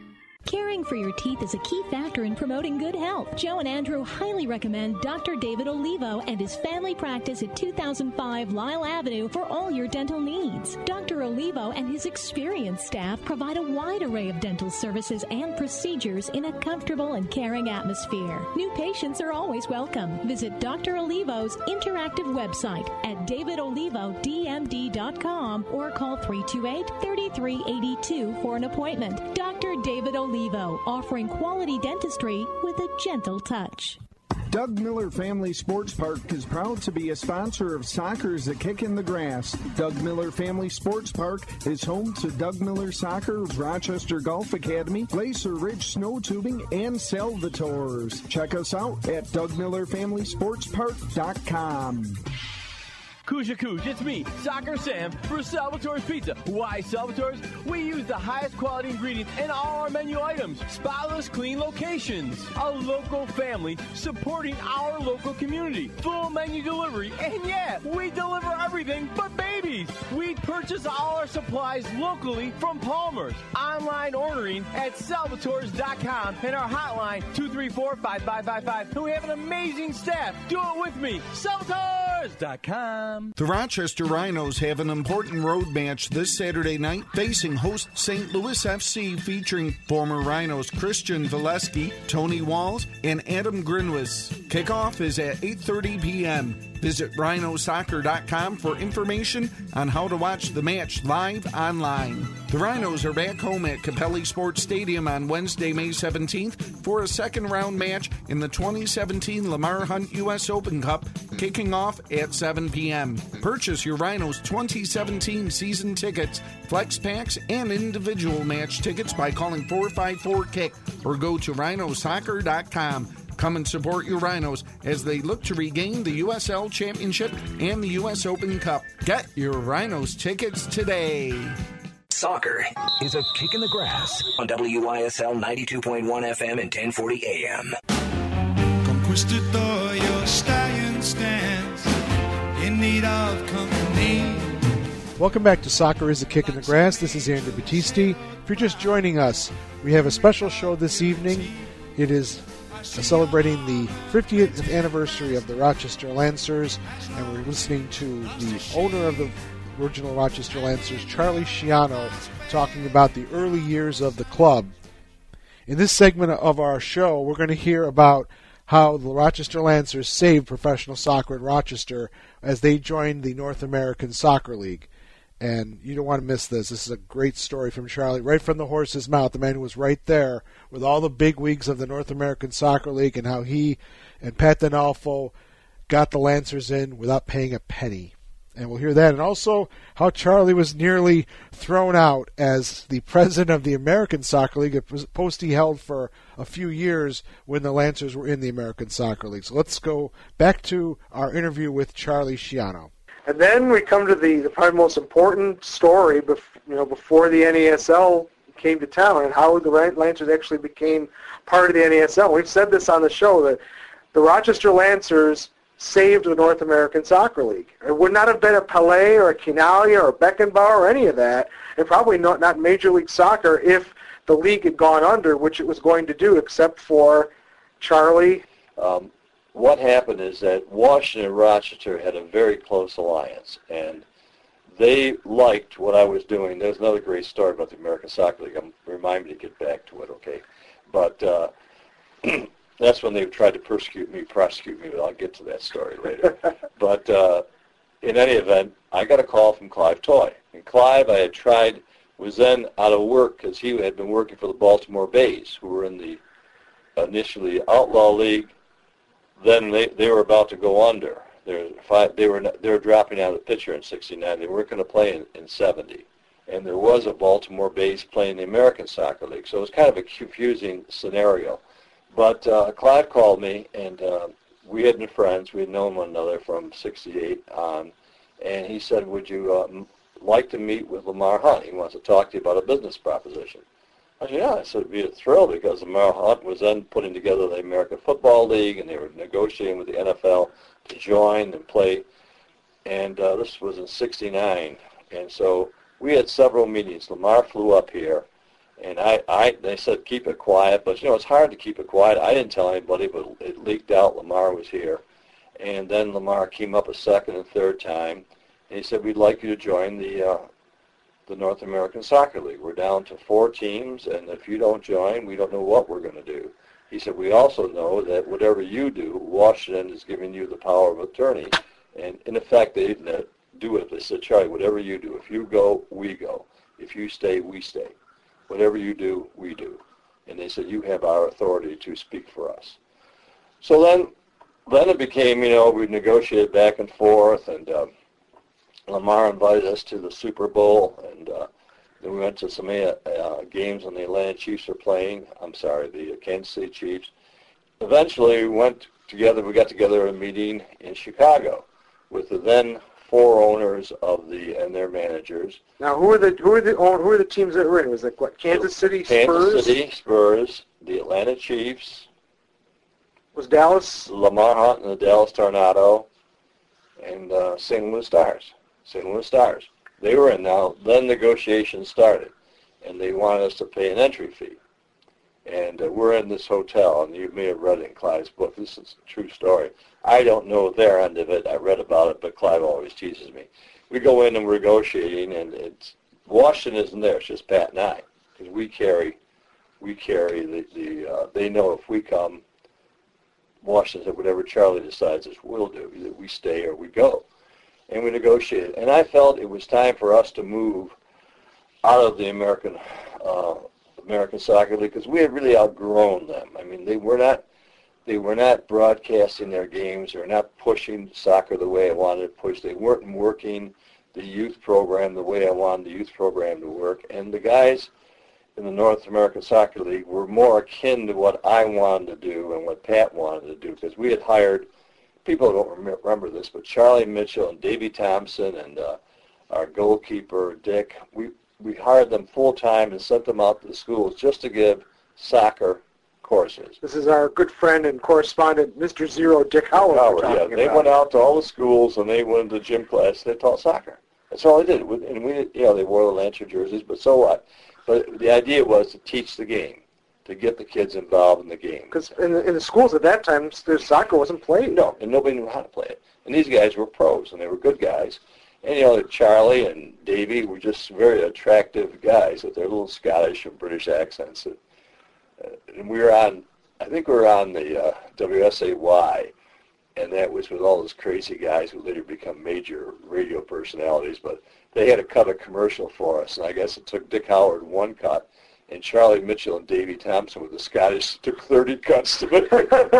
Caring for your teeth is a key factor in promoting good health. Joe and Andrew highly recommend Doctor David Olivo and his family practice at two thousand five Lyle Avenue for all your dental needs. Doctor Olivo and his experienced staff provide a wide array of dental services and procedures in a comfortable and caring atmosphere. New patients are always welcome. Visit Doctor Olivo's interactive website at david olivo d m d dot com or call three two eight, three three eight two for an appointment. Doctor David Olivo. Olivo, offering quality dentistry with a gentle touch. Doug Miller Family Sports Park is proud to be a sponsor of Soccer is a Kick in the Grass. Doug Miller Family Sports Park is home to Doug Miller Soccer's Rochester Golf Academy, Glacier Ridge Snow Tubing, and Salvatores. Check us out at doug miller family sports park dot com. Kuja Kuj, it's me, Soccer Sam, for Salvatore's Pizza. Why Salvatore's? We use the highest quality ingredients in all our menu items. Spotless, clean locations. A local family supporting our local community. Full menu delivery, and yeah, we deliver everything but babies. We purchase all our supplies locally from Palmer's. Online ordering at salvatores dot com and our hotline two three four, five five five five. And we have an amazing staff. Do it with me. salvatores dot com. The Rochester Rhinos have an important road match this Saturday night, facing host Saint Louis F C, featuring former Rhinos Christian Valesky, Tony Walls, and Adam Grinwis. Kickoff is at eight thirty P M Visit rhino soccer dot com for information on how to watch the match live online. The Rhinos are back home at Capelli Sports Stadium on Wednesday, May seventeenth for a second-round match in the twenty seventeen Lamar Hunt U S Open Cup, kicking off at seven P M Purchase your Rhinos twenty seventeen season tickets, flex packs, and individual match tickets by calling four five four kick or go to rhino soccer dot com. Come and support your Rhinos as they look to regain the U S L Championship and the U S Open Cup. Get your Rhinos tickets today. Soccer is a kick in the grass on W Y S L ninety-two point one F M and ten forty A M. Twisted though your stallion stands, in need of company. Welcome back to Soccer is a Kick in the Grass. This is Andrew Battisti. If you're just joining us, we have a special show this evening. It is celebrating the fiftieth anniversary of the Rochester Lancers, and we're listening to the owner of the original Rochester Lancers, Charlie Schiano, talking about the early years of the club. In this segment of our show, we're going to hear about how the Rochester Lancers saved professional soccer in Rochester as they joined the North American Soccer League. And you don't want to miss this. This is a great story from Charlie, right from the horse's mouth, the man who was right there with all the big wigs of the North American Soccer League, and how he and Pat D'Onofrio got the Lancers in without paying a penny. And we'll hear that. And also how Charlie was nearly thrown out as the president of the American Soccer League, a post he held for a few years when the Lancers were in the American Soccer League. So let's go back to our interview with Charlie Schiano. And then we come to the, the probably most important story, bef- you know, before the N A S L came to town, and how the Lancers actually became part of the N A S L. We've said this on the show, that the Rochester Lancers saved the North American Soccer League. It would not have been a Pelé or a Quinalia or a Beckenbauer or any of that, and probably not, not Major League Soccer if the league had gone under, which it was going to do, except for Charlie. Um, what happened is that Washington and Rochester had a very close alliance, and they liked what I was doing. There's another great story about the American Soccer League. I'm, remind me to get back to it, okay? But uh, that's when they tried to persecute me, prosecute me, but I'll get to that story later. But uh, in any event, I got a call from Clive Toy. And Clive, I had tried, was then out of work because he had been working for the Baltimore Bays, who were in the initially Outlaw League. Then they, they were about to go under. They were, five, they, were, they were dropping out of the picture in sixty-nine. They weren't going to play in, in seventy. And there was a Baltimore Bays playing the American Soccer League. So it was kind of a confusing scenario. But uh, Clive called me, and uh, we had been friends. We had known one another from sixty-eight on. And he said, would you uh, like to meet with Lamar Hunt? He wants to talk to you about a business proposition. I said, yeah. I said, it'd be a thrill, because Lamar Hunt was then putting together the American Football League, and they were negotiating with the N F L to join and play. And uh, this was in sixty-nine. And so we had several meetings. Lamar flew up here. And I, I, they said, keep it quiet. But, you know, it's hard to keep it quiet. I didn't tell anybody, but it leaked out Lamar was here. And then Lamar came up a second and third time. And he said, we'd like you to join the uh, the North American Soccer League. We're down to four teams, and if you don't join, we don't know what we're going to do. He said, we also know that whatever you do, Washington is giving you the power of attorney. And, in effect, they didn't do it. They said, Charlie, whatever you do, if you go, we go. If you stay, we stay. Whatever you do, we do. And they said, you have our authority to speak for us. So then then it became, you know, we negotiated back and forth, and uh, Lamar invited us to the Super Bowl, and uh, then we went to some uh, games when the Atlanta Chiefs were playing. I'm sorry, the Kansas City Chiefs. Eventually, we went together, we got together at a meeting in Chicago with the then four owners of the and their managers. Now, who are the who are the who are the teams that were in? Was it what, Kansas City Spurs? Kansas City Spurs, the Atlanta Chiefs. Was Dallas? Lamar Hunt and the Dallas Tornado, and uh, Saint Louis Stars. Saint Louis Stars. They were in now. Then negotiations started, and they wanted us to pay an entry fee. And uh, we're in this hotel, and you may have read it in Clive's book. This is a true story. I don't know their end of it. I read about it, but Clive always teases me. We go in and we're negotiating, and it's Washington isn't there. It's just Pat and I, because we carry, we carry the the. Uh, they know if we come, Washington said whatever Charlie decides is we'll do. Either we stay or we go, and we negotiated. And I felt it was time for us to move out of the American. Uh, American Soccer League, because we had really outgrown them. I mean, they were not they were not broadcasting their games. They were not pushing soccer the way I wanted to push. They weren't working the youth program the way I wanted the youth program to work. And the guys in the North American Soccer League were more akin to what I wanted to do and what Pat wanted to do, because we had hired, people don't remember this, but Charlie Mitchell and Davey Thompson and uh, our goalkeeper, Dick, we we hired them full-time and sent them out to the schools just to give soccer courses. This is our good friend and correspondent, Mister Zero, Dick Howard. Howard, we're yeah. talking They about. went out to all the schools and they went to gym class. They taught soccer. That's all they did. And we, you know, they wore the Lancer jerseys, but so what? But the idea was to teach the game, to get the kids involved in the game. Because in the, in the schools at that time, their soccer wasn't played. No, and nobody knew how to play it. And these guys were pros, and they were good guys. And, you know, Charlie and Davey were just very attractive guys with their little Scottish and British accents. And, uh, and we were on, I think we were on the uh, W S A Y, and that was with all those crazy guys who later become major radio personalities. But they had to cut a commercial for us, and I guess it took Dick Howard one cut, and Charlie Mitchell and Davey Thompson with the Scottish took thirty cuts to it.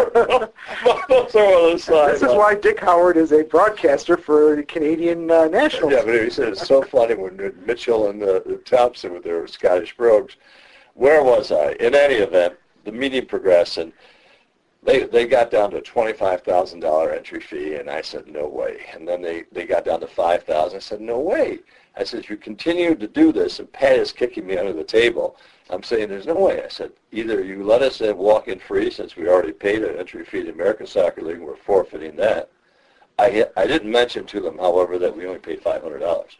This is why Dick Howard is a broadcaster for the Canadian uh, Nationals. Yeah, but he said it's so funny when Mitchell and uh, Thompson with their Scottish brogues. Where was I? In any event, the meeting progressed, and they they got down to a twenty-five thousand dollars entry fee, and I said, no way. And then they, they got down to five thousand dollars. I said, no way. I said, if you continue to do this, and Pat is kicking me under the table, I'm saying there's no way. I said, either you let us in walk-in free, since we already paid an entry fee to the American Soccer League, and we're forfeiting that. I I didn't mention to them, however, that we only paid five hundred dollars.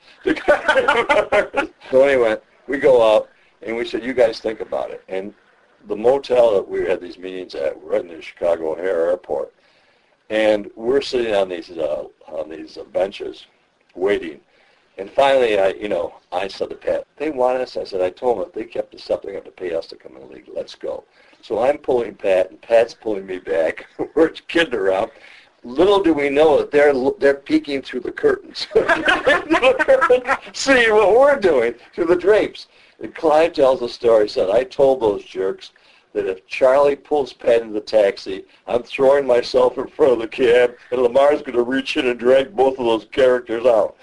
So anyway, we go out, and we said, you guys think about it. And the motel that we had these meetings at, we're right near Chicago O'Hare Airport, and we're sitting on these uh, on these uh, benches, waiting. And finally, I, you know, I said to Pat, they want us. I said, I told them if they kept this up, they have to pay us to come in the league. Let's go. So I'm pulling Pat, and Pat's pulling me back. We're kidding around. Little do we know that they're they're peeking through the curtains, seeing what we're doing through the drapes. And Clive tells the story. He said, I told those jerks that if Charlie pulls Pat into the taxi, I'm throwing myself in front of the cab, and Lamar's going to reach in and drag both of those characters out.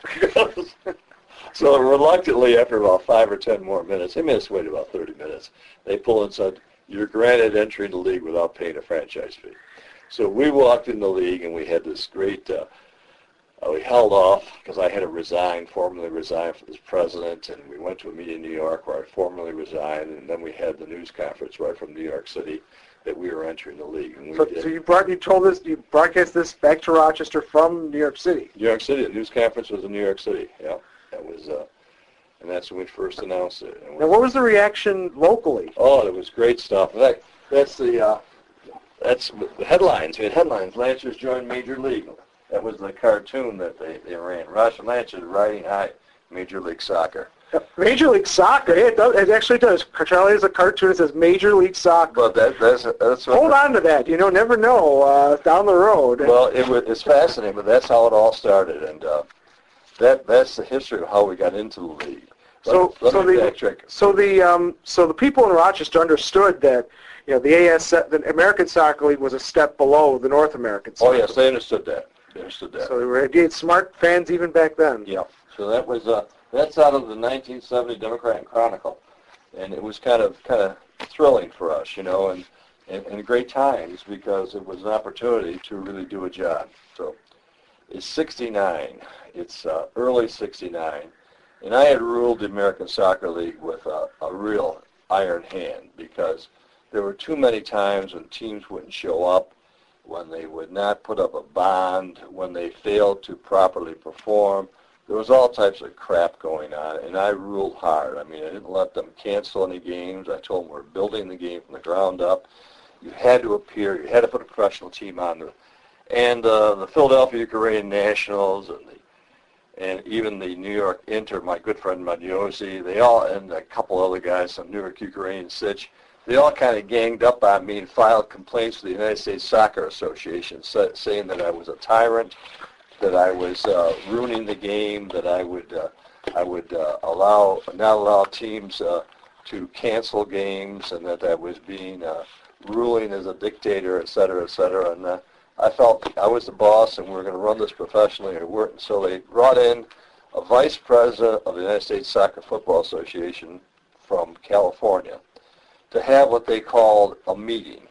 So reluctantly, after about five or ten more minutes, they made us wait about thirty minutes, they pulled and said, you're granted entry in the league without paying a franchise fee. So we walked in the league, and we had this great, uh, uh, we held off because I had to resign, formally resign as president, and we went to a meeting in New York where I formally resigned, and then we had the news conference right from New York City that we were entering the league. And we So, did. so you brought you told us you broadcast this back to Rochester from New York City. New York City, the news conference was in New York City, yeah. That was, uh, and that's when we first announced it. And we, Now, what was the reaction locally? oh, it was great stuff. In fact, that's the, uh, that's the headlines. We had headlines. Lancers joined Major League. That was the cartoon that they, they ran. Rochester Lancers riding high, Major League Soccer. Major League Soccer. Yeah, it, does, it actually does. Charlie has a cartoon that says Major League Soccer. But that, that's that's what Hold on to that. You know, never know uh, down the road. Well, it was, it's fascinating, but that's how it all started, and uh, that that's the history of how we got into the league. Let, So, let so me the backtrack. so the um, so the people in Rochester understood that you know the A S, the American Soccer League was a step below the North American Soccer Oh yes, they understood that. They understood that. So they were indeed smart fans even back then. Yeah. So that was uh, that's out of the nineteen seventy Democrat and Chronicle, and it was kind of kind of thrilling for us, you know, and, and and great times because it was an opportunity to really do a job. So it's sixty-nine. It's uh, early sixty-nine, and I had ruled the American Soccer League with a, a real iron hand because there were too many times when teams wouldn't show up, when they would not put up a bond, when they failed to properly perform. There was all types of crap going on, and I ruled hard. I mean, I didn't let them cancel any games. I told them we're building the game from the ground up. You had to appear. You had to put a professional team on there. And uh, the Philadelphia Ukrainian Nationals and the and even the New York Inter, my good friend Magnosi, they all, and a couple other guys, some New York Ukrainian Sitch, they all kind of ganged up on me and filed complaints to the United States Soccer Association sa- saying that I was a tyrant, that I was uh, ruining the game, that I would uh, I would uh, allow not allow teams uh, to cancel games, and that I was being uh, ruling as a dictator, et cetera, et cetera. And uh, I felt I was the boss, and we were going to run this professionally. And we're, so they brought in a vice president of the United States Soccer Football Association from California to have what they called a meeting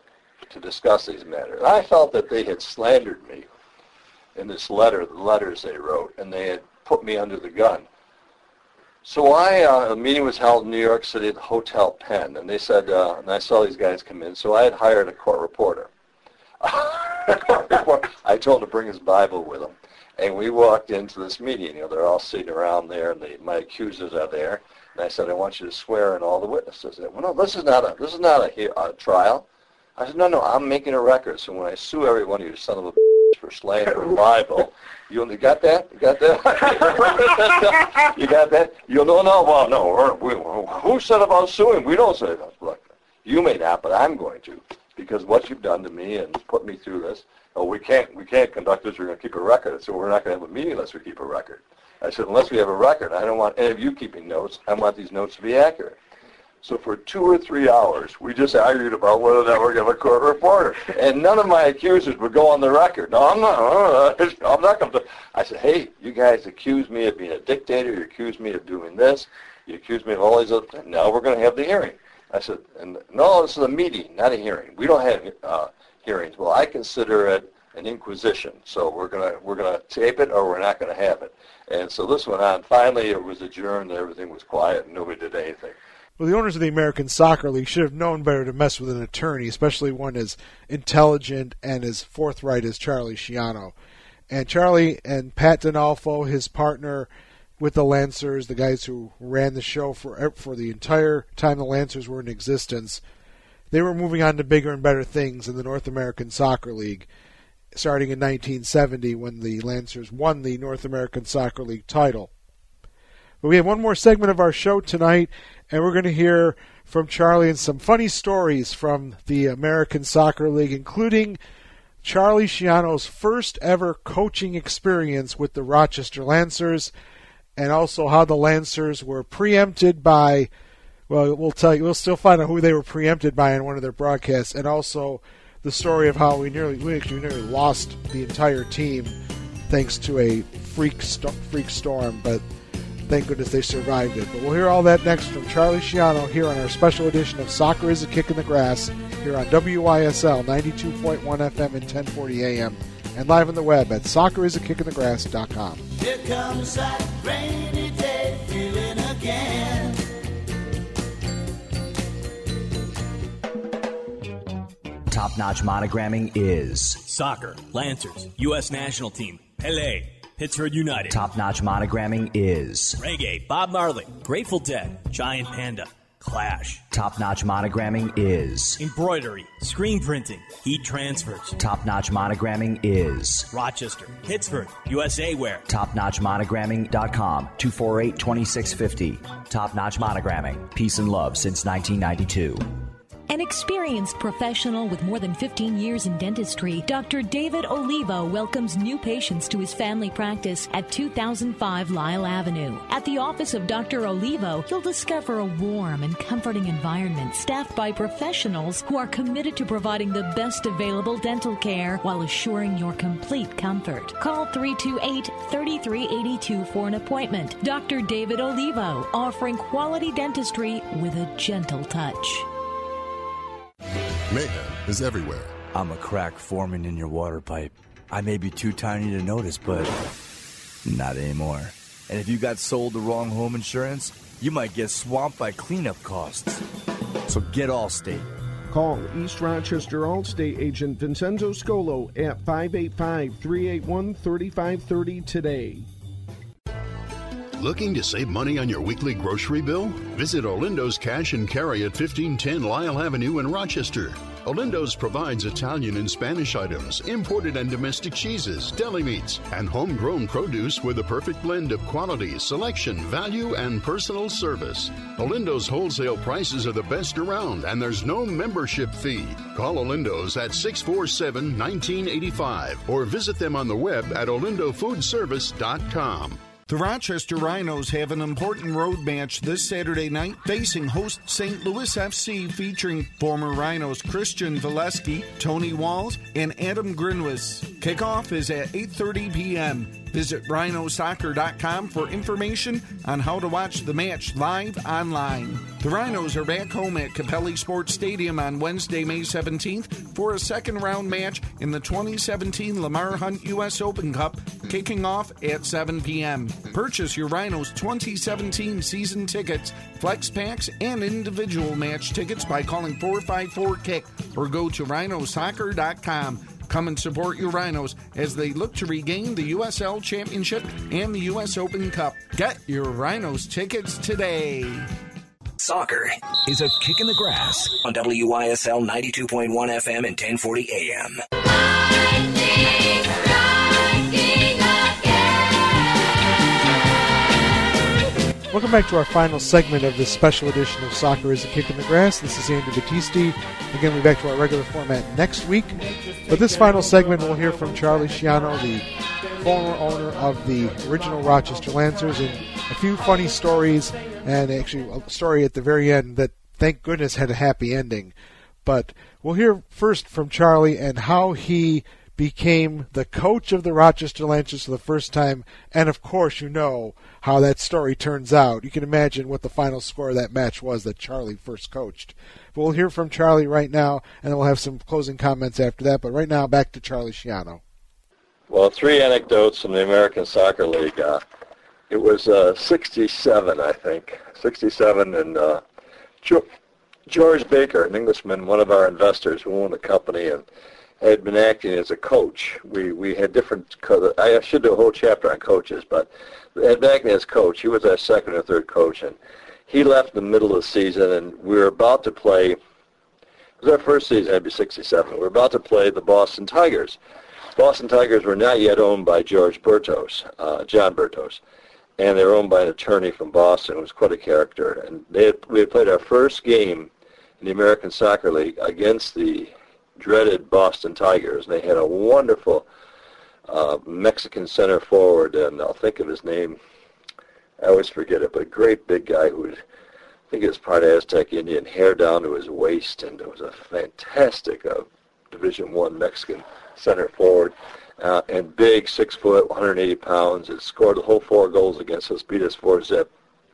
to discuss these matters. And I felt that they had slandered me in this letter, the letters they wrote, and they had put me under the gun. So I, uh, a meeting was held in New York City at the Hotel Penn, and they said, uh, and I saw these guys come in, so I had hired a court reporter. I told him to bring his Bible with him. And we walked into this meeting. You know, they're all sitting around there, and they, my accusers are there. And I said, I want you to swear in all the witnesses. They said, well, no, this is not a this is not a, a trial. I said, no, no, I'm making a record. So when I sue every one of you son of a bitch for slander and libel, you, you got that? You got that? You got that? You no, no, well, no. We're, we, who said about suing? We don't say that. Look, you may not, but I'm going to, because what you've done to me and put me through this. Oh, we can't, we can't conduct this. We're going to keep a record. So we're not going to have a meeting unless we keep a record. I said, unless we have a record, I don't want any of you keeping notes. I want these notes to be accurate. So for two or three hours, we just argued about whether that we're going to have a court reporter. And none of my accusers would go on the record. No, I'm not. Uh, I'm not going to. I said, hey, you guys accuse me of being a dictator. You accuse me of doing this. You accuse me of all these other things. Now we're going to have the hearing. I said, and no, this is a meeting, not a hearing. We don't have uh, hearings. Well, I consider it an inquisition. So we're gonna we're gonna tape it, or we're not going to have it. And so this went on. Finally, it was adjourned. Everything was quiet, and nobody did anything. Well, the owners of the American Soccer League should have known better to mess with an attorney, especially one as intelligent and as forthright as Charlie Schiano. And Charlie and Pat D'Onofrio, his partner with the Lancers, the guys who ran the show for for the entire time the Lancers were in existence, they were moving on to bigger and better things in the North American Soccer League, starting in nineteen seventy when the Lancers won the North American Soccer League title. But we have one more segment of our show tonight, and we're going to hear from Charlie and some funny stories from the American Soccer League, including Charlie Schiano's first ever coaching experience with the Rochester Lancers, and also how the Lancers were preempted by, well, we'll tell you, we'll still find out who they were preempted by in one of their broadcasts, and also the story of how we nearly, we actually nearly lost the entire team thanks to a freak st- freak storm, but thank goodness they survived it. But we'll hear all that next from Charlie Schiano here on our special edition of Soccer is a Kick in the Grass here on W Y S L ninety-two point one F M and ten forty A M and live on the web at soccer is a kick in the grass dot com. Here comes that rainy day feeling again. Top-notch monogramming is Soccer, Lancers, U S National Team, Pele, Pittsburgh United. Top-notch monogramming is Reggae, Bob Marley, Grateful Dead, Giant Panda, Clash. Top-notch monogramming is Embroidery, Screen Printing, Heat Transfers. Top-notch monogramming is Rochester, Pittsburgh, U S A Wear. top notch monogramming dot com, two four eight, two six five zero. Top-notch monogramming, peace and love since nineteen ninety-two. An experienced professional with more than fifteen years in dentistry, Doctor David Olivo welcomes new patients to his family practice at two thousand five Lyle Avenue. At the office of Doctor Olivo, you'll discover a warm and comforting environment staffed by professionals who are committed to providing the best available dental care while assuring your complete comfort. Call three two eight, three three eight two for an appointment. Doctor David Olivo, offering quality dentistry with a gentle touch. Mayhem is everywhere. I'm a crack forming in your water pipe. I may be too tiny to notice, but not anymore. And if you got sold the wrong home insurance, you might get swamped by cleanup costs. So get Allstate. Call East Rochester Allstate agent Vincenzo Scolo at five eight five, three eight one, three five three zero today. Looking to save money on your weekly grocery bill? Visit Olindo's Cash and Carry at fifteen ten Lyle Avenue in Rochester. Olindo's provides Italian and Spanish items, imported and domestic cheeses, deli meats, and homegrown produce with a perfect blend of quality, selection, value, and personal service. Olindo's wholesale prices are the best around, and there's no membership fee. Call Olindo's at six four seven, one nine eight five or visit them on the web at olindo food service dot com. The Rochester Rhinos have an important road match this Saturday night facing host Saint Louis F C, featuring former Rhinos Christian Valesky, Tony Walls, and Adam Grinwis. Kickoff is at eight thirty p.m. Visit rhino soccer dot com for information on how to watch the match live online. The Rhinos are back home at Capelli Sports Stadium on Wednesday, May seventeenth for a second-round match in the twenty seventeen Lamar Hunt U S Open Cup, kicking off at seven p.m. Purchase your Rhinos twenty seventeen season tickets, flex packs, and individual match tickets by calling four five four kick or go to rhino soccer dot com. Come and support your Rhinos as they look to regain the U S L Championship and the U S Open Cup. Get your Rhinos tickets today. Soccer is a kick in the grass on W Y S L ninety-two point one F M and ten forty A M. Welcome back to our final segment of this special edition of Soccer is a Kick in the Grass. This is Andrew Battisti. Again, we'll be back to our regular format next week. But this final segment, we'll hear from Charlie Schiano, the former owner of the original Rochester Lancers, and a few funny stories, and actually a story at the very end that, thank goodness, had a happy ending. But we'll hear first from Charlie and how he became the coach of the Rochester Lancers for the first time, and of course you know how that story turns out. You can imagine what the final score of that match was that Charlie first coached. But we'll hear from Charlie right now, and then we'll have some closing comments after that. But right now, back to Charlie Schiano. Well, three anecdotes from the American Soccer League. Uh, it was uh, sixty-seven, I think. sixty-seven, and uh, jo- George Baker, an Englishman, one of our investors who owned the company, and had been acting as a coach. We we had different, co- I should do a whole chapter on coaches, but had been acting as coach. He was our second or third coach, and he left in the middle of the season, and we were about to play, it was our first season, I'd be sixty-seven, we were about to play the Boston Tigers. Boston Tigers were not yet owned by George Bertos, uh, John Bertos, and they were owned by an attorney from Boston who was quite a character. And they had, we had played our first game in the American Soccer League against the dreaded Boston Tigers. They had a wonderful uh, Mexican center forward, and I'll think of his name. I always forget it, but a great big guy who would, I think it was part Aztec Indian, hair down to his waist, and it was a fantastic uh, Division One Mexican center forward, uh, and big, six foot, one hundred eighty pounds. It scored the whole four goals against us, beat us four zip,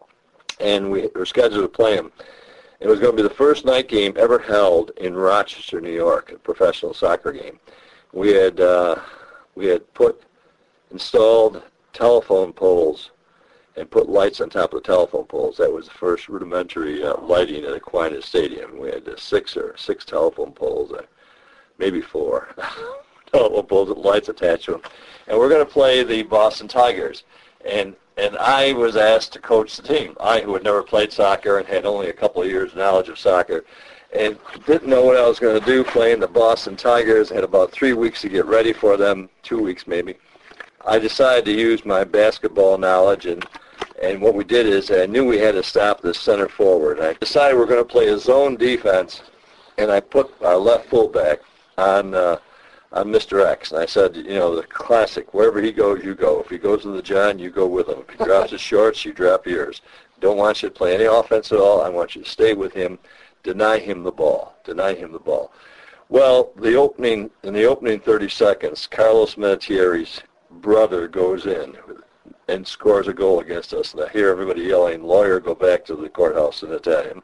and we were scheduled to play him. It was going to be the first night game ever held in Rochester, New York, a professional soccer game. We had uh, we had put installed telephone poles and put lights on top of the telephone poles. That was the first rudimentary uh, lighting at Aquinas Stadium. We had uh, six or six telephone poles, uh, maybe four telephone poles with lights attached to them. And we're going to play the Boston Tigers. And and I was asked to coach the team. I, who had never played soccer and had only a couple of years' knowledge of soccer, and didn't know what I was going to do playing the Boston Tigers. Had about three weeks to get ready for them, two weeks maybe. I decided to use my basketball knowledge, and and what we did is I knew we had to stop this center forward. I decided we're going to play a zone defense, and I put our left fullback on uh, on Mister X, and I said, you know, the classic, wherever he goes, you go. If he goes to the John, you go with him. If he drops his shorts, you drop yours. Don't want you to play any offense at all. I want you to stay with him. Deny him the ball. Deny him the ball. Well, the opening in the opening thirty seconds, Carlos Menatieri's brother goes in and scores a goal against us. And I hear everybody yelling, "Lawyer, go back to the courthouse," in Italian.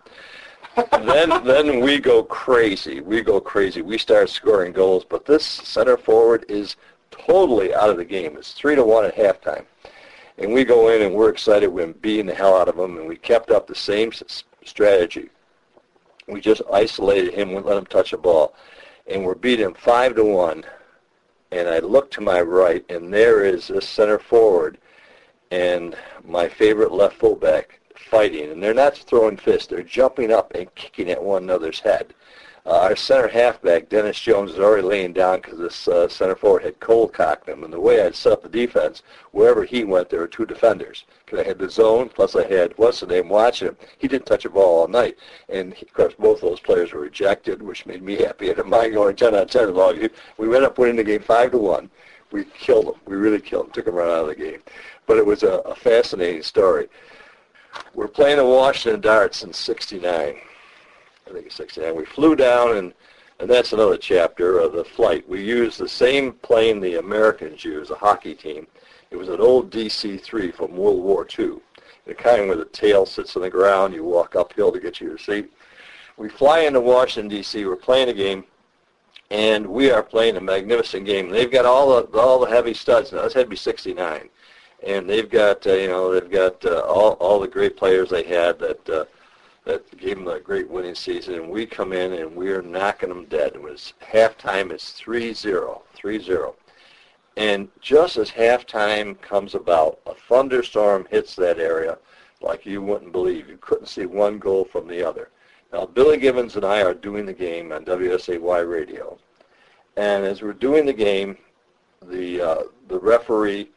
then then we go crazy. We go crazy. We start scoring goals, but this center forward is totally out of the game. It's three to one at halftime. And we go in and we're excited. We're beating the hell out of them, and we kept up the same s- strategy. We just isolated him, wouldn't let him touch a ball. And we're beating him five to one. And I look to my right, and there is this center forward and my favorite left fullback fighting, and they're not throwing fists. They're jumping up and kicking at one another's head. Uh, our center halfback, Dennis Jones, is already laying down because this uh, center forward had cold-cocked him. And the way I'd set up the defense, wherever he went, there were two defenders. Because I had the zone, plus I had, what's the name, watching him. He didn't touch a ball all night. And, he, of course, both those players were rejected, which made me happy. I didn't mind going ten on ten. We went up winning the game five to one. We killed them. We really killed them. Took them right out of the game. But it was a, a fascinating story. We're playing the Washington Darts in sixty-nine. I think it's sixty-nine. We flew down, and, and that's another chapter of the flight. We used the same plane the Americans used, a hockey team. It was an old D C three from World War Two. The kind where the tail sits on the ground, you walk uphill to get to your seat. We fly into Washington, D C. We're playing a game, and we are playing a magnificent game. They've got all the all the heavy studs now. This had to be sixty-nine. and they've got uh, you know they've got uh, all all the great players they had that uh, that gave them a great winning season, and we come in and we're knocking them dead. It was halftime is three zero, three zero. And just as halftime comes about, a thunderstorm hits that area like you wouldn't believe. You couldn't see one goal from the other. Now, Billy Gibbons and I are doing the game on W S A Y radio. And as we're doing the game, the uh, the referee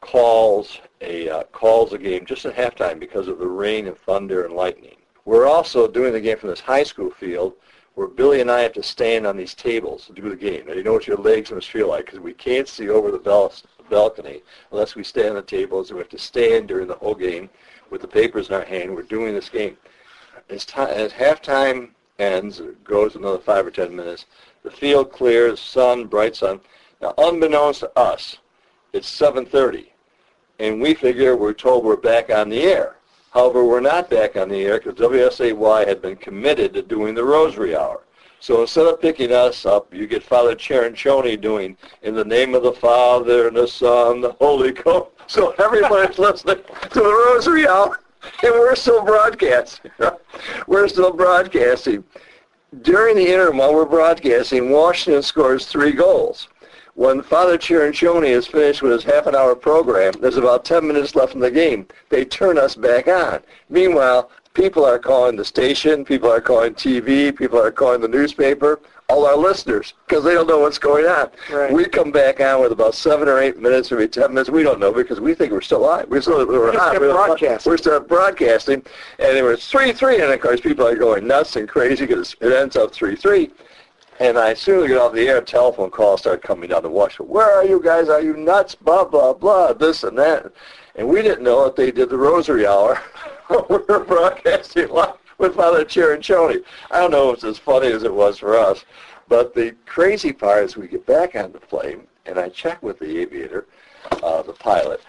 calls a uh, calls a game just at halftime because of the rain and thunder and lightning. We're also doing the game from this high school field where Billy and I have to stand on these tables to do the game. Now, you know what your legs must feel like because we can't see over the bal- balcony unless we stand on the tables, and we have to stand during the whole game with the papers in our hand. We're doing this game. As, t- as halftime ends, it goes another five or ten minutes, the field clears, sun, bright sun. Now, unbeknownst to us, it's seven thirty, and we figure we're told we're back on the air. However, we're not back on the air because W S A Y had been committed to doing the Rosary Hour. So instead of picking us up, you get Father Cerancione doing "In the name of the Father and the Son, and the Holy Ghost." So everybody's listening to the Rosary Hour, and we're still broadcasting. We're still broadcasting. During the interim, while we're broadcasting, Washington scores three goals. When Father Cerancione is finished with his half-an-hour program, there's about ten minutes left in the game. They turn us back on. Meanwhile, people are calling the station, people are calling T V, people are calling the newspaper, all our listeners, because they don't know what's going on. Right. We come back on with about seven or eight minutes, maybe ten minutes. We don't know because we think we're still live. We're still we're hot. We're broadcasting. We're still broadcasting, and it was three three, and of course people are going nuts and crazy because it ends up three three. And I soon get off the air, telephone calls start coming down to Washington. Where are you guys? Are you nuts? Blah, blah, blah, this and that. And we didn't know that they did the Rosary Hour. We were broadcasting live with Father Cerancione. I don't know if it's as funny as it was for us, but the crazy part is we get back on the plane, and I check with the aviator, uh, the pilot,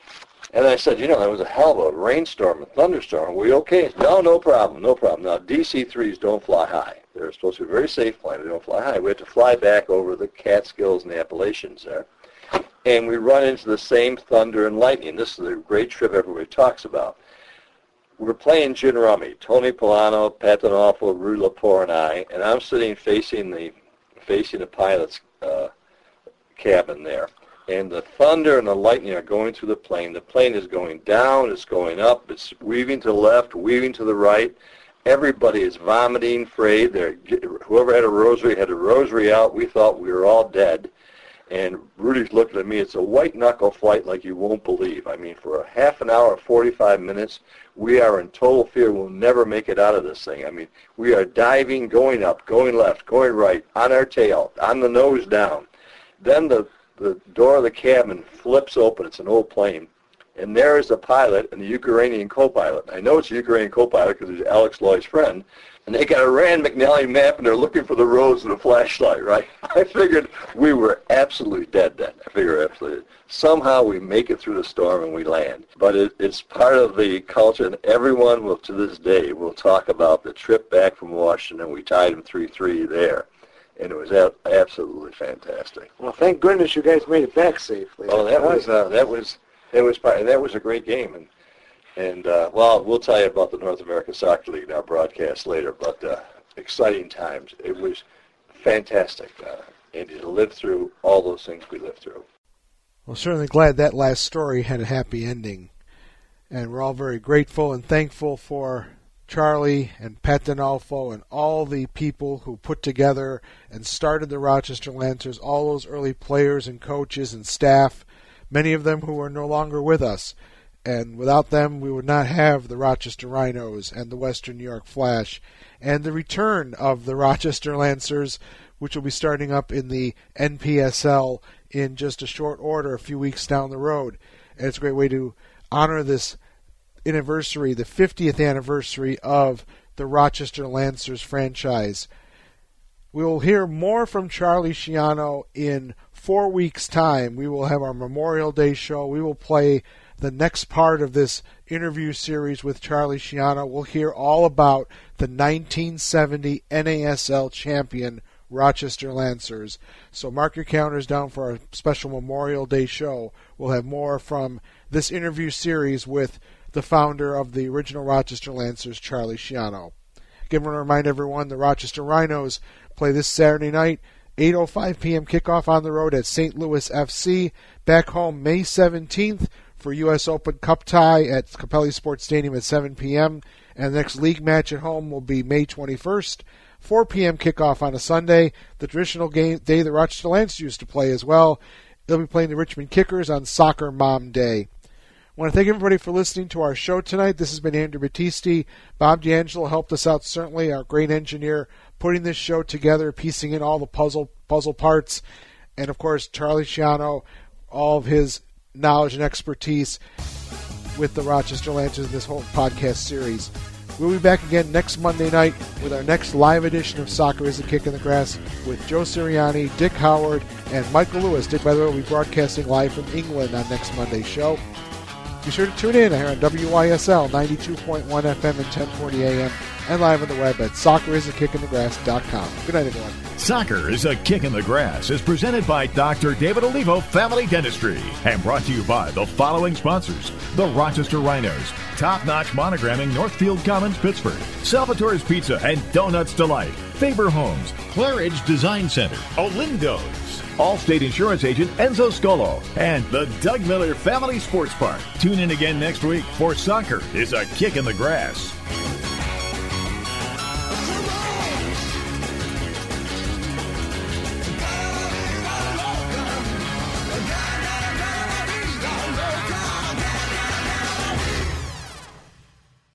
and I said, you know, there was a hell of a rainstorm and thunderstorm. Are we okay? No, no problem, no problem. Now, D C threes don't fly high. They're supposed to be a very safe plane. They don't fly high. We have to fly back over the Catskills and the Appalachians there. And we run into the same thunder and lightning. This is a great trip everybody talks about. We're playing gin rummy. Tony Polano, Pat D'Onofrio, Rue Lepore, and I. And I'm sitting facing the facing the pilot's uh, cabin there. And the thunder and the lightning are going through the plane. The plane is going down, it's going up, it's weaving to the left, weaving to the right. Everybody is vomiting, afraid. They're, whoever had a rosary had a rosary out. We thought we were all dead. And Rudy's looking at me. It's a white-knuckle flight like you won't believe. I mean, for a half an hour, forty-five minutes, we are in total fear. We'll never make it out of this thing. I mean, we are diving, going up, going left, going right, on our tail, on the nose down. Then the the door of the cabin flips open. It's an old plane. And there is the pilot and the Ukrainian co-pilot. I know it's a Ukrainian co-pilot because it's Alex Loy's friend. And they got a Rand McNally map, and they're looking for the roads with a flashlight, right? I figured we were absolutely dead then. I figured absolutely. Somehow we make it through the storm and we land. But it, it's part of the culture, and everyone will, to this day, will talk about the trip back from Washington. We tied them three three there. And it was absolutely fantastic. Well, thank goodness you guys made it back safely. Oh, that was uh, that was that was that was a great game, and and uh, well, we'll tell you about the North American Soccer League in our broadcast later. But uh, exciting times. It was fantastic, uh, and to live through all those things we lived through. Well, certainly glad that last story had a happy ending, and we're all very grateful and thankful for Charlie and Pat D'Onofrio and all the people who put together and started the Rochester Lancers, all those early players and coaches and staff, many of them who are no longer with us. And without them, we would not have the Rochester Rhinos and the Western New York Flash and the return of the Rochester Lancers, which will be starting up in the N P S L in just a short order a few weeks down the road. And it's a great way to honor this anniversary, the fiftieth anniversary of the Rochester Lancers franchise. We will hear more from Charlie Schiano in four weeks' time. We will have our Memorial Day show. We will play the next part of this interview series with Charlie Schiano. We'll hear all about the nineteen seventy N A S L champion Rochester Lancers. So mark your calendars down for our special Memorial Day show. We'll have more from this interview series with the founder of the original Rochester Lancers, Charlie Schiano. Again, I want to remind everyone the Rochester Rhinos play this Saturday night, eight oh five p.m. kickoff on the road at Saint Louis F C. Back home May seventeenth for U S Open Cup tie at Capelli Sports Stadium at seven p.m. And the next league match at home will be May twenty-first, four p.m. kickoff on a Sunday, the traditional game day the Rochester Lancers used to play as well. They'll be playing the Richmond Kickers on Soccer Mom Day. I want to thank everybody for listening to our show tonight. This has been Andrew Battisti. Bob D'Angelo helped us out, certainly, our great engineer, putting this show together, piecing in all the puzzle puzzle parts. And, of course, Charlie Schiano, all of his knowledge and expertise with the Rochester Lancers in this whole podcast series. We'll be back again next Monday night with our next live edition of Soccer is a Kick in the Grass with Joe Sirianni, Dick Howard, and Michael Lewis. Dick, by the way, will be broadcasting live from England on next Monday's show. Be sure to tune in here on W Y S L ninety-two point one F M and ten forty A M and live on the web at soccer is a kick in the grass dot com. Good night, everyone. Soccer is a Kick in the Grass is presented by Doctor David Olivo Family Dentistry and brought to you by the following sponsors: the Rochester Rhinos, Top Notch Monogramming, Northfield Commons, Pittsburgh, Salvatore's Pizza and Donuts Delight, Faber Homes, Claridge Design Center, Olindo's, Allstate Insurance Agent Enzo Scolo, and the Doug Miller Family Sports Park. Tune in again next week for Soccer is a Kick in the Grass.